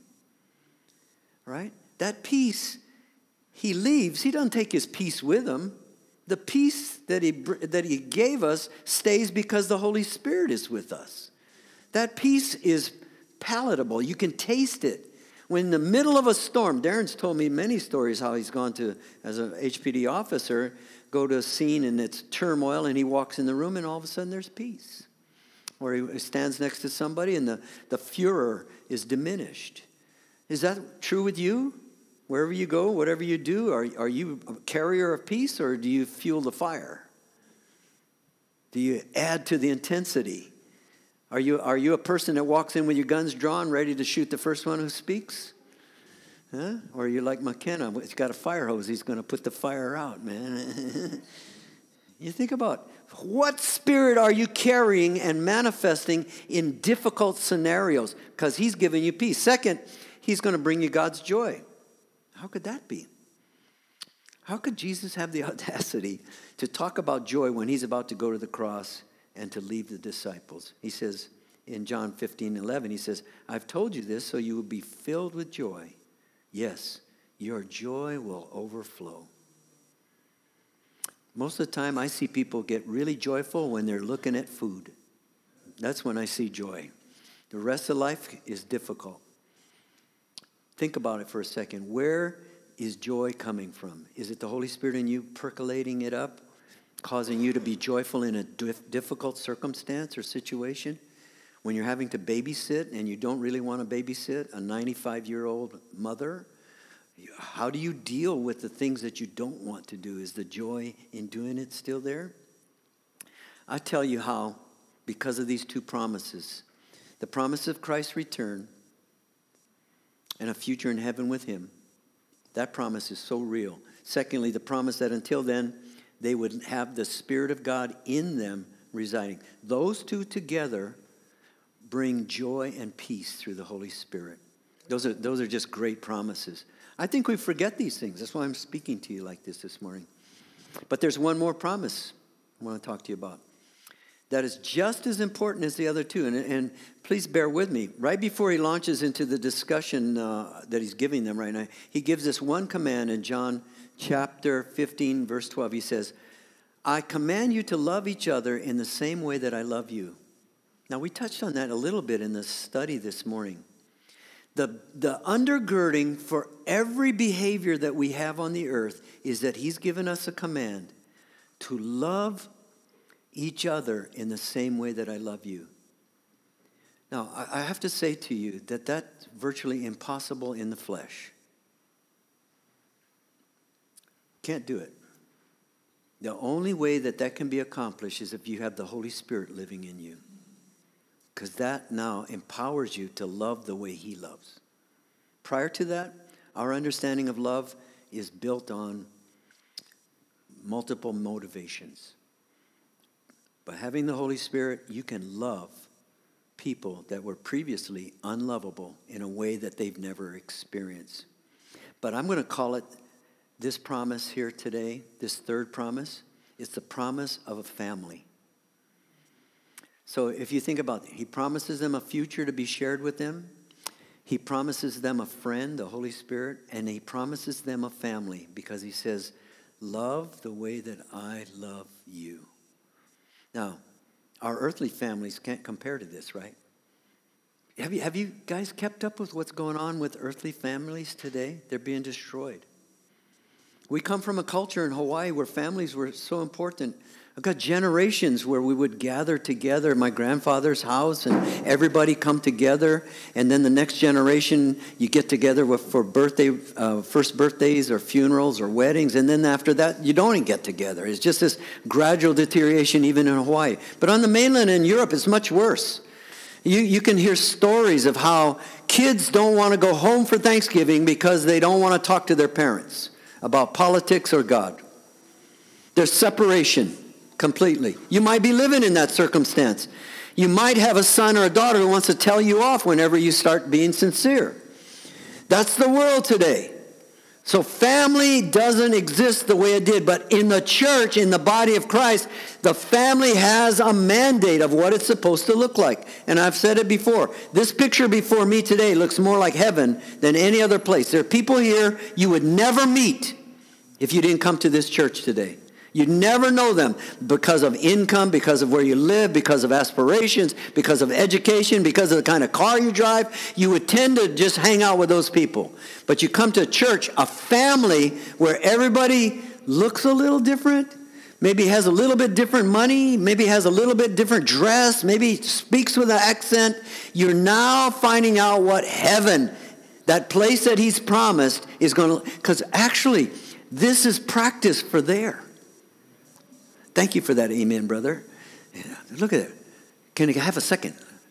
Right? That peace, he leaves. He doesn't take his peace with him. The peace that he, that he gave us stays because the Holy Spirit is with us. That peace is palatable. You can taste it. When in the middle of a storm, Darren's told me many stories how he's gone to, as an H P D officer, go to a scene and it's turmoil, and he walks in the room and all of a sudden there's peace. Or he stands next to somebody and the, the furor is diminished. Is that true with you? Wherever you go, whatever you do, are, are you a carrier of peace, or do you fuel the fire? Do you add to the intensity Are you, are you a person that walks in with your guns drawn, ready to shoot the first one who speaks? Huh? Or are you like McKenna? He's got a fire hose. He's going to put the fire out, man. You think about what spirit are you carrying and manifesting in difficult scenarios? Because he's giving you peace. Second, he's going to bring you God's joy. How could that be? How could Jesus have the audacity to talk about joy when he's about to go to the cross and to leave the disciples? He says in John fifteen eleven, he says, I've told you this so you will be filled with joy. Yes, your joy will overflow. Most of the time I see people get really joyful when they're looking at food. That's when I see joy. The rest of life is difficult. Think about it for a second. Where is joy coming from? Is it the Holy Spirit in you percolating it up, causing you to be joyful in a dif- difficult circumstance or situation? When you're having to babysit and you don't really want to babysit a ninety-five-year-old mother, how do you deal with the things that you don't want to do? Is the joy in doing it still there? I tell you how, because of these two promises. The promise of Christ's return and a future in heaven with him. That promise is so real. Secondly, the promise that until then, they would have the Spirit of God in them residing. Those two together bring joy and peace through the Holy Spirit. Those are, those are just great promises. I think we forget these things. That's why I'm speaking to you like this this morning. But there's one more promise I want to talk to you about that is just as important as the other two. And, and please bear with me. Right before he launches into the discussion uh, that he's giving them right now, he gives this one command in John chapter fifteen, verse twelve. He says, I command you to love each other in the same way that I love you. Now, we touched on that a little bit in the study this morning. The, the undergirding for every behavior that we have on the earth is that he's given us a command to love each other in the same way that I love you. Now, I, I have to say to you that that's virtually impossible in the flesh. Can't do it. The only way that that can be accomplished is if you have the Holy Spirit living in you. Because that now empowers you to love the way he loves. Prior to that, our understanding of love is built on multiple motivations. By having the Holy Spirit, you can love people that were previously unlovable in a way that they've never experienced. But I'm going to call it this promise here today, this third promise, it's the promise of a family. So if you think about it, he promises them a future to be shared with them. He promises them a friend, the Holy Spirit, and he promises them a family because he says, love the way that I love you. Now, our earthly families can't compare to this, right? Have you, have you guys kept up with what's going on with earthly families today? They're being destroyed. We come from a culture in Hawaii where families were so important. I've got generations where we would gather together at my grandfather's house and everybody come together. And then the next generation, you get together with, for birthday, uh, first birthdays or funerals or weddings. And then after that, you don't get together. It's just this gradual deterioration even in Hawaii. But on the mainland in Europe, it's much worse. You, you can hear stories of how kids don't want to go home for Thanksgiving because they don't want to talk to their parents about politics or God. There's separation. Completely. You might be living in that circumstance. You might have a son or a daughter who wants to tell you off whenever you start being sincere. That's the world today. So family doesn't exist the way it did. But in the church, in the body of Christ, the family has a mandate of what it's supposed to look like. And I've said it before. This picture before me today looks more like heaven than any other place. There are people here you would never meet if you didn't come to this church today. You'd never know them because of income, because of where you live, because of aspirations, because of education, because of the kind of car you drive. You would tend to just hang out with those people. But you come to a church, a family where everybody looks a little different, maybe has a little bit different money, maybe has a little bit different dress, maybe speaks with an accent. You're now finding out what heaven, that place that he's promised, is going to, because actually, this is practice for there. Thank you for that amen, brother. Yeah, look at it. Can I have a second?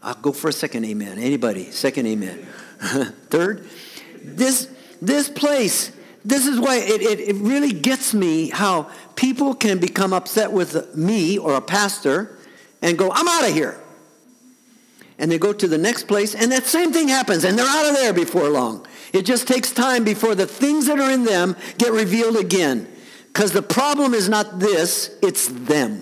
I'll go for a second amen. Anybody? Second amen. Third, this this place, this is why it, it, it really gets me how people can become upset with me or a pastor and go, I'm out of here. And they go to the next place, and that same thing happens, and they're out of there before long. It just takes time before the things that are in them get revealed again. Because the problem is not this, it's them.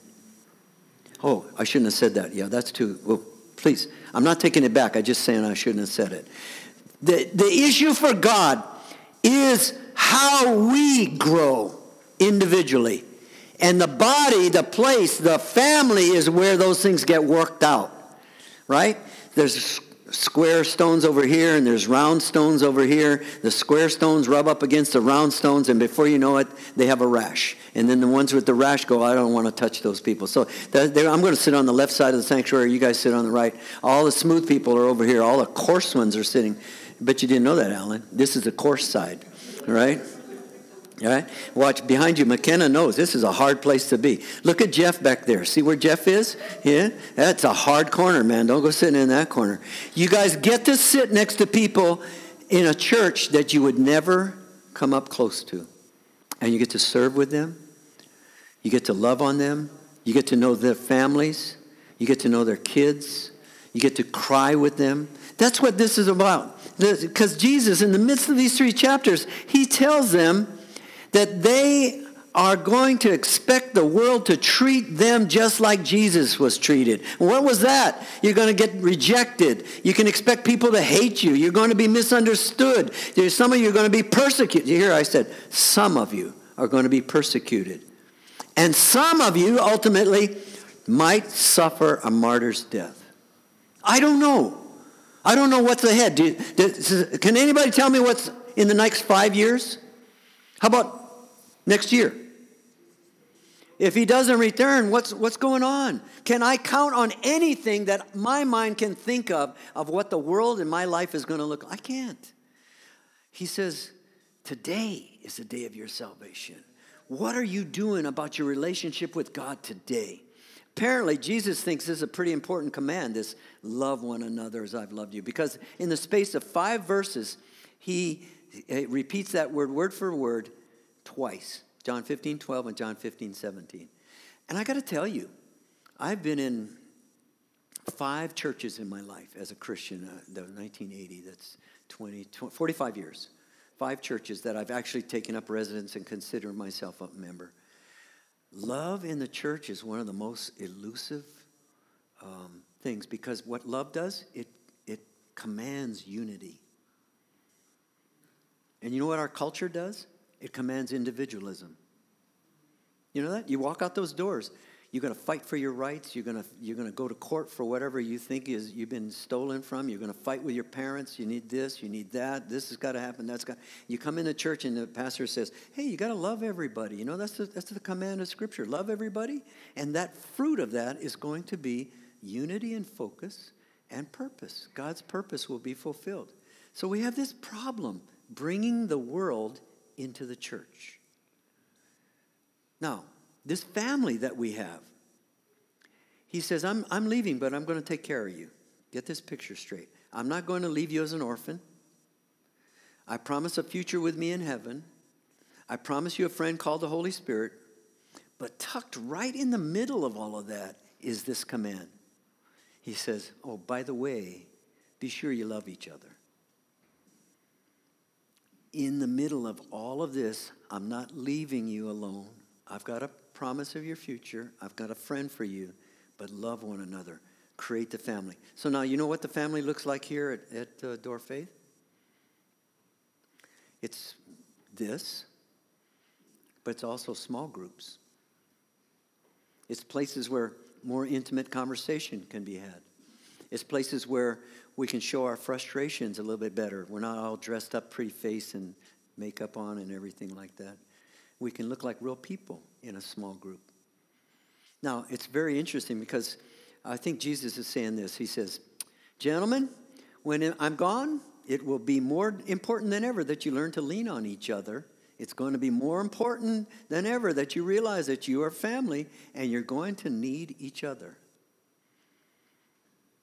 Oh, I shouldn't have said that. Yeah, that's too, oh, please. I'm not taking it back. I'm just saying I shouldn't have said it. The, the issue for God is how we grow individually. And the body, the place, the family is where those things get worked out. Right? There's square stones over here and there's round stones over here. The square stones rub up against the round stones, and before you know it, they have a rash. And then the ones with the rash go, I don't want to touch those people. So I'm going to sit on the left side of the sanctuary. You guys sit on the right. All the smooth people are over here. All the coarse ones are sitting. I bet you didn't know that, Alan. This is the coarse side. All right? All right? Watch behind you. McKenna knows this is a hard place to be. Look at Jeff back there. See where Jeff is? Yeah? That's a hard corner, man. Don't go sitting in that corner. You guys get to sit next to people in a church that you would never come up close to. And you get to serve with them. You get to love on them. You get to know their families. You get to know their kids. You get to cry with them. That's what this is about. Because Jesus, in the midst of these three chapters, he tells them that they are going to expect the world to treat them just like Jesus was treated. What was that? You're going to get rejected. You can expect people to hate you. You're going to be misunderstood. There's some of you are going to be persecuted. Here I said, some of you are going to be persecuted. And some of you ultimately might suffer a martyr's death. I don't know. I don't know what's ahead. Do, do, can anybody tell me what's in the next five years? How about next year? If he doesn't return, what's what's going on? Can I count on anything that my mind can think of, of what the world in my life is going to look like? I can't. He says, today is the day of your salvation. What are you doing about your relationship with God today? Apparently, Jesus thinks this is a pretty important command, this love one another as I've loved you. Because in the space of five verses, he, he repeats that word, word for word, twice. John fifteen, twelve, and John fifteen, seventeen. And I got to tell you, I've been in five churches in my life as a Christian. Uh, that was nineteen eighty, that's twenty, twenty, forty-five years. Five churches that I've actually taken up residence and consider myself a member. Love in the church is one of the most elusive um, things, because what love does, it it commands unity. And you know what our culture does? It commands individualism. You know that? You walk out those doors, you're going to fight for your rights. You're going to you're going to go to court for whatever you think is you've been stolen from. You're going to fight with your parents. You need this. You need that. This has got to happen. That's got. You come into church and the pastor says, "Hey, you got to love everybody." You know that's the, that's the command of Scripture. Love everybody, and that fruit of that is going to be unity and focus and purpose. God's purpose will be fulfilled. So we have this problem bringing the world into the church. Now, this family that we have, he says, I'm, I'm leaving, but I'm going to take care of you. Get this picture straight. I'm not going to leave you as an orphan. I promise a future with me in heaven. I promise you a friend called the Holy Spirit. But tucked right in the middle of all of that is this command. He says, oh, by the way, be sure you love each other. In the middle of all of this, I'm not leaving you alone. I've got a promise of your future. I've got a friend for you, but love one another. Create the family. So now you know what the family looks like here at, at uh, Door Faith? It's this, but it's also small groups. It's places where more intimate conversation can be had. It's places where we can show our frustrations a little bit better. We're not all dressed up, pretty face and makeup on and everything like that. We can look like real people in a small group. Now, it's very interesting because I think Jesus is saying this. He says, gentlemen, when I'm gone, it will be more important than ever that you learn to lean on each other. It's going to be more important than ever that you realize that you are family and you're going to need each other.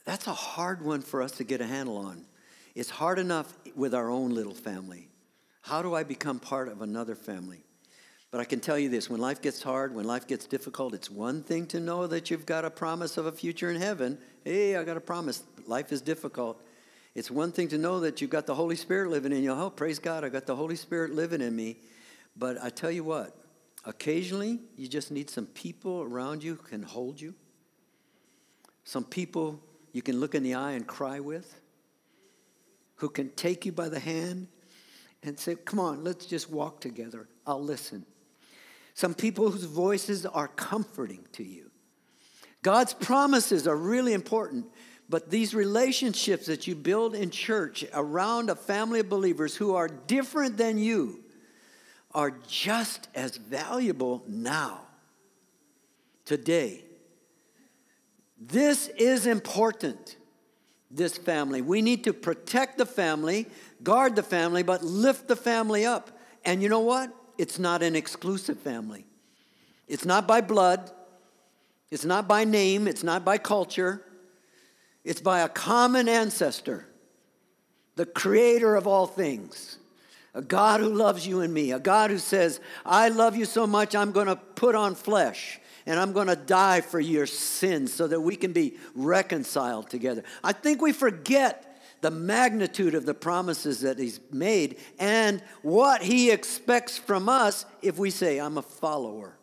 That's a hard one for us to get a handle on. It's hard enough with our own little family. How do I become part of another family? But I can tell you this, when life gets hard, when life gets difficult, it's one thing to know that you've got a promise of a future in heaven. Hey, I got a promise. Life is difficult. It's one thing to know that you've got the Holy Spirit living in you. Oh, praise God, I got the Holy Spirit living in me. But I tell you what, occasionally you just need some people around you who can hold you. Some people you can look in the eye and cry with, who can take you by the hand and say, come on, let's just walk together. I'll listen. Some people whose voices are comforting to you. God's promises are really important, but these relationships that you build in church around a family of believers who are different than you are just as valuable now, today. This is important, this family. We need to protect the family, guard the family, but lift the family up. And you know what? It's not an exclusive family. It's not by blood. It's not by name. It's not by culture. It's by a common ancestor, the creator of all things, a God who loves you and me, a God who says, I love you so much, I'm going to put on flesh, and I'm going to die for your sins so that we can be reconciled together. I think we forget the magnitude of the promises that he's made and what he expects from us if we say, I'm a follower.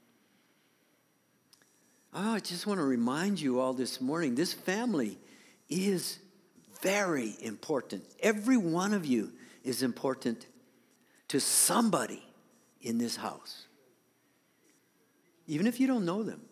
Oh, I just want to remind you all this morning, this family is very important. Every one of you is important to somebody in this house, even if you don't know them.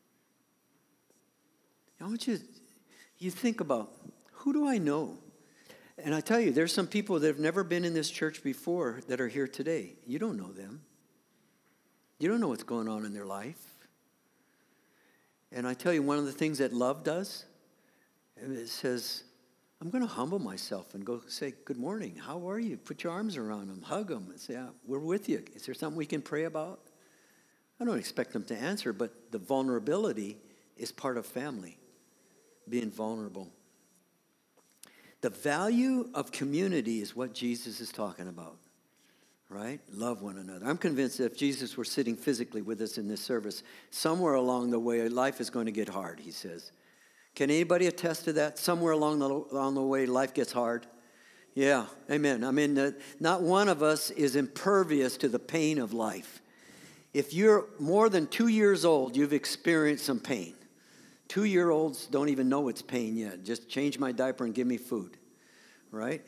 I want you, you think about, who do I know? And I tell you, there's some people that have never been in this church before that are here today. You don't know them. You don't know what's going on in their life. And I tell you, one of the things that love does, it says, I'm going to humble myself and go say, good morning, how are you? Put your arms around them, hug them, and say, we're with you. Is there something we can pray about? I don't expect them to answer, but the vulnerability is part of family, being vulnerable. The value of community is what Jesus is talking about, right? Love one another. I'm convinced that if Jesus were sitting physically with us in this service, somewhere along the way, life is going to get hard, he says. Can anybody attest to that? Somewhere along the, along the way, life gets hard? Yeah, amen. I mean, uh, not one of us is impervious to the pain of life. If you're more than two years old, you've experienced some pain. Two-year-olds don't even know it's pain yet. Just change my diaper and give me food, right?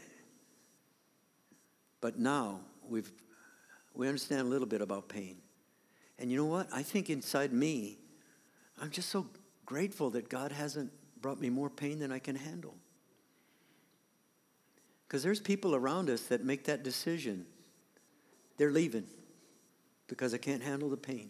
But now we've we understand a little bit about pain. And you know what? I think inside me, I'm just so grateful that God hasn't brought me more pain than I can handle. Because there's people around us that make that decision. They're leaving because I can't handle the pain.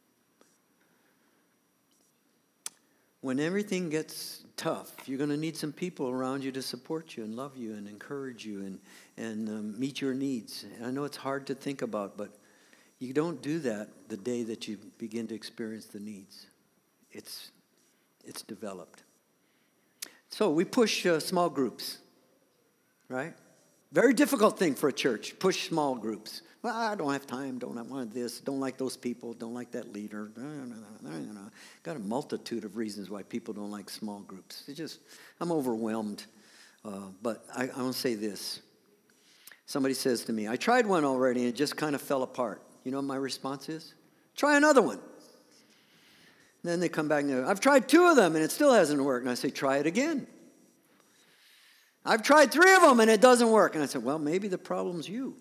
When everything gets tough, you're going to need some people around you to support you and love you and encourage you and, and um, meet your needs. And I know it's hard to think about, but you don't do that the day that you begin to experience the needs. It's, it's developed. So we push uh, small groups, right? Very difficult thing for a church, push small groups. Well, I don't have time, don't want this, don't like those people, don't like that leader. No, no, no, no, no. Got a multitude of reasons why people don't like small groups. It's just, I'm overwhelmed. Uh, but I, I want to say this. Somebody says to me, I tried one already and it just kind of fell apart. You know what my response is? Try another one. And then they come back and go, I've tried two of them and it still hasn't worked. And I say, try it again. I've tried three of them and it doesn't work. And I said, well, maybe the problem's you.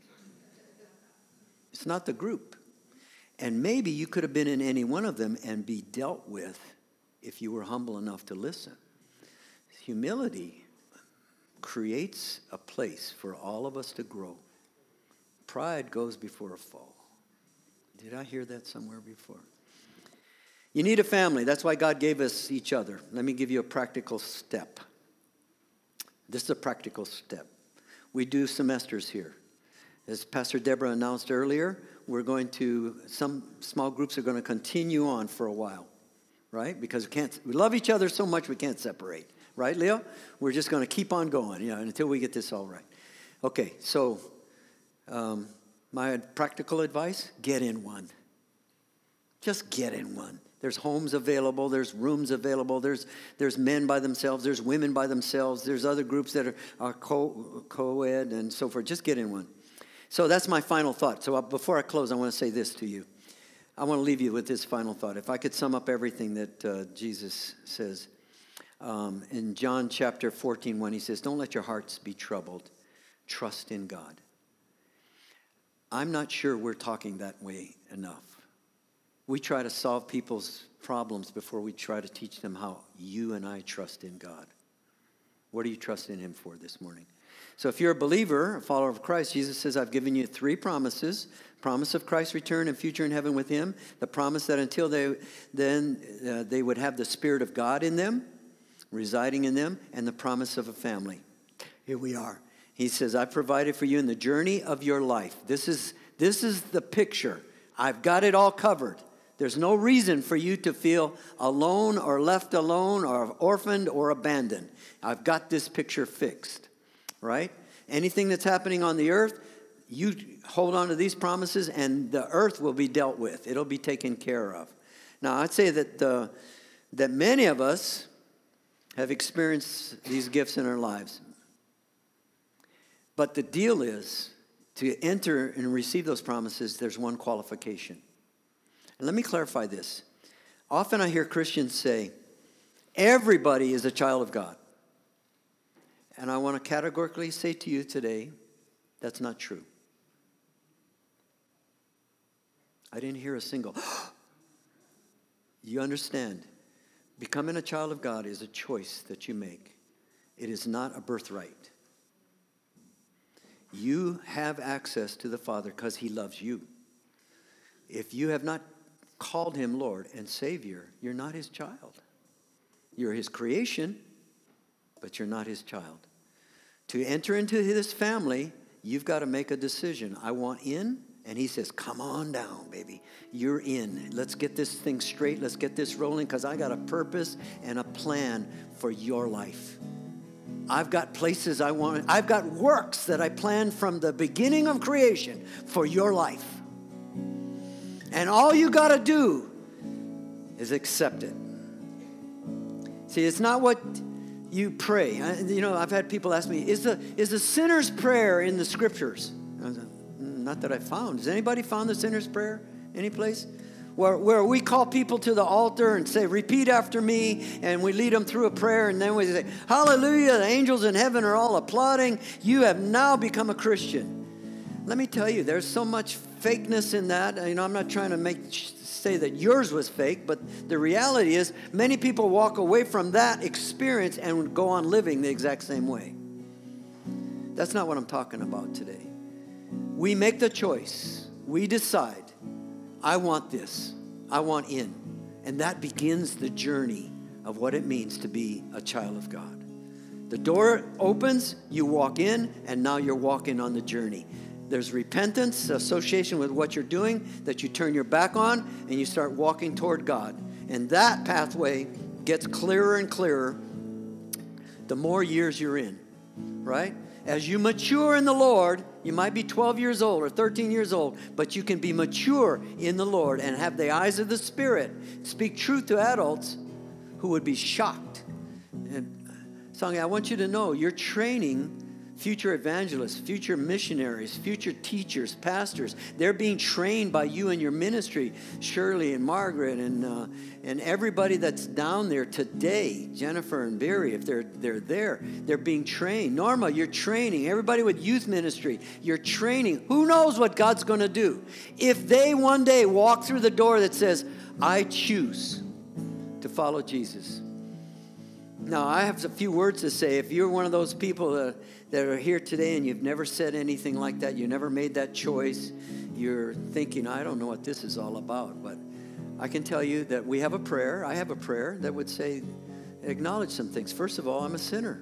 It's not the group. And maybe you could have been in any one of them and be dealt with if you were humble enough to listen. Humility creates a place for all of us to grow. Pride goes before a fall. Did I hear that somewhere before? You need a family. That's why God gave us each other. Let me give you a practical step. This is a practical step. We do semesters here. As Pastor Deborah announced earlier, we're going to, some small groups are going to continue on for a while, right? Because we can't, we love each other so much we can't separate. Right, Leo? We're just going to keep on going, you know, until we get this all right. Okay, so um, my practical advice, get in one. Just get in one. There's homes available. There's rooms available. There's there's men by themselves. There's women by themselves. There's other groups that are, are co, co-ed and so forth. Just get in one. So that's my final thought. So before I close, I want to say this to you. I want to leave you with this final thought. If I could sum up everything that uh, Jesus says um, in John chapter fourteen, when he says, don't let your hearts be troubled. Trust in God. I'm not sure we're talking that way enough. We try to solve people's problems before we try to teach them how you and I trust in God. What are you trusting him for this morning? So if you're a believer, a follower of Christ, Jesus says, I've given you three promises. Promise of Christ's return and future in heaven with him. The promise that until they then uh, they would have the Spirit of God in them, residing in them, and the promise of a family. Here we are. He says, I've provided for you in the journey of your life. This is, this is the picture. I've got it all covered. There's no reason for you to feel alone or left alone or orphaned or abandoned. I've got this picture fixed, right? Anything that's happening on the earth, you hold on to these promises and the earth will be dealt with. It'll be taken care of. Now, I'd say that, uh, that many of us have experienced these gifts in our lives. But the deal is, to enter and receive those promises, there's one qualification. And let me clarify this. Often I hear Christians say, everybody is a child of God. And I want to categorically say to you today, that's not true. I didn't hear a single. You understand, becoming a child of God is a choice that you make. It is not a birthright. You have access to the Father because he loves you. If you have not called him Lord and Savior, you're not his child. You're his creation, but you're not his child. To enter into this family, you've got to make a decision. I want in, and he says, come on down, baby. You're in. Let's get this thing straight. Let's get this rolling because I got a purpose and a plan for your life. I've got places I want. I've got works that I planned from the beginning of creation for your life. And all you got to do is accept it. See, it's not what you pray. I, you know, I've had people ask me, is the, is the sinner's prayer in the scriptures? I was like, not that I found. Has anybody found the sinner's prayer any place? Where, where we call people to the altar and say, repeat after me, and we lead them through a prayer, and then we say, hallelujah, the angels in heaven are all applauding. You have now become a Christian. Let me tell you, there's so much fakeness in that. You know, I'm not trying to make say that yours was fake, but the reality is many people walk away from that experience and go on living the exact same way. That's not what I'm talking about today. We make the choice. We decide, I want this. I want in. And that begins the journey of what it means to be a child of God. The door opens, you walk in, and now you're walking on the journey. There's repentance, association with what you're doing, that you turn your back on, and you start walking toward God. And that pathway gets clearer and clearer the more years you're in, right? As you mature in the Lord, you might be twelve years old or thirteen years old, but you can be mature in the Lord and have the eyes of the Spirit. Speak truth to adults who would be shocked. And Songi, I want you to know you're training future evangelists, future missionaries, future teachers, pastors. They're being trained by you and your ministry, Shirley and Margaret and uh, and everybody that's down there today, Jennifer and Barry, if they're they're there, they're being trained. Norma, you're training. Everybody with youth ministry, you're training. Who knows what God's going to do? If they one day walk through the door that says, I choose to follow Jesus. Now, I have a few words to say. If you're one of those people that, that are here today and you've never said anything like that, you never made that choice, you're thinking, I don't know what this is all about. But I can tell you that we have a prayer. I have a prayer that would say, acknowledge some things. First of all, I'm a sinner.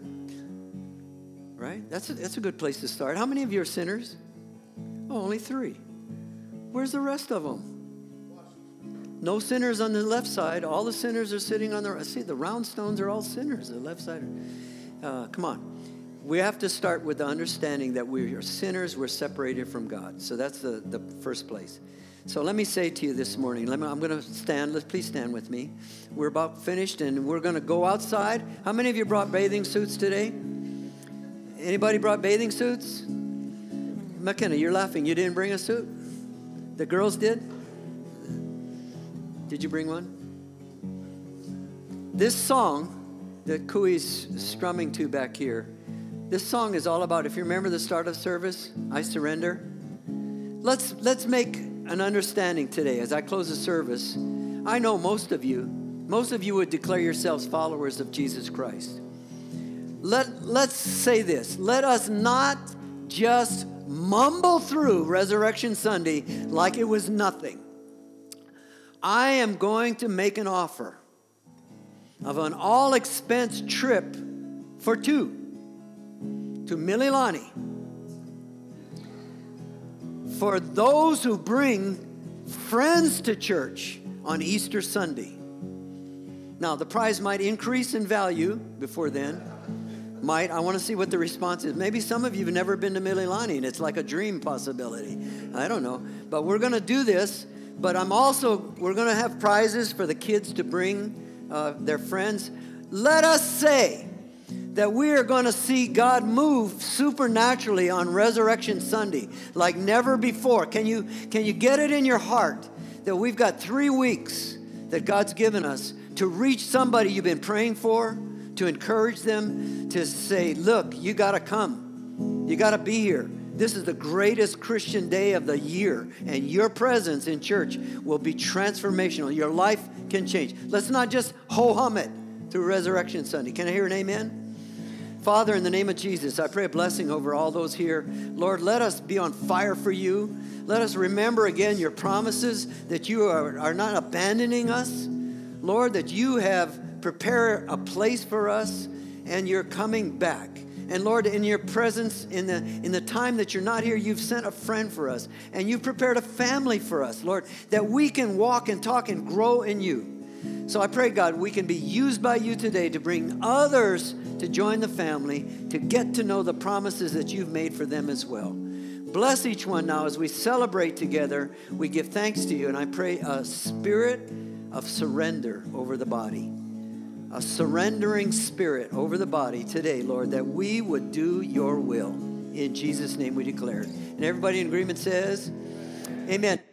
Right? That's a, that's a good place to start. How many of you are sinners? Oh, only three. Where's the rest of them? No sinners on the left side. All the sinners are sitting on the right. See, the round stones are all sinners. The left side. Uh, come on. We have to start with the understanding that we are sinners. We're separated from God. So that's the, the first place. So let me say to you this morning, let me, I'm going to stand. Let's please stand with me. We're about finished, and we're going to go outside. How many of you brought bathing suits today? Anybody brought bathing suits? McKenna, you're laughing. You didn't bring a suit? The girls did? Did you bring one? This song that Kui's strumming to back here, this song is all about, if you remember the start of service, I surrender. Let's, let's make an understanding today as I close the service. I know most of you, most of you would declare yourselves followers of Jesus Christ. Let, let's say this. Let us not just mumble through Resurrection Sunday like it was nothing. I am going to make an offer of an all-expense trip for two to Mililani for those who bring friends to church on Easter Sunday. Now, the prize might increase in value before then. Might. I want to see what the response is. Maybe some of you have never been to Mililani, and it's like a dream possibility. I don't know. But we're going to do this. But I'm also, we're going to have prizes for the kids to bring uh, their friends. Let us say that we are going to see God move supernaturally on Resurrection Sunday like never before. Can you, can you get it in your heart that we've got three weeks that God's given us to reach somebody you've been praying for, to encourage them, to say, look, you got to come. You got to be here. This is the greatest Christian day of the year, and your presence in church will be transformational. Your life can change. Let's not just ho-hum it through Resurrection Sunday. Can I hear an amen? Father, in the name of Jesus, I pray a blessing over all those here. Lord, let us be on fire for you. Let us remember again your promises that you are, are not abandoning us. Lord, that you have prepared a place for us, and you're coming back. And Lord, in your presence, in the in the time that you're not here, you've sent a friend for us. And you've prepared a family for us, Lord, that we can walk and talk and grow in you. So I pray, God, we can be used by you today to bring others to join the family, to get to know the promises that you've made for them as well. Bless each one now as we celebrate together. We give thanks to you. And I pray a spirit of surrender over the body. A surrendering spirit over the body today, Lord, that we would do your will. In Jesus' name we declare it. And everybody in agreement says, amen.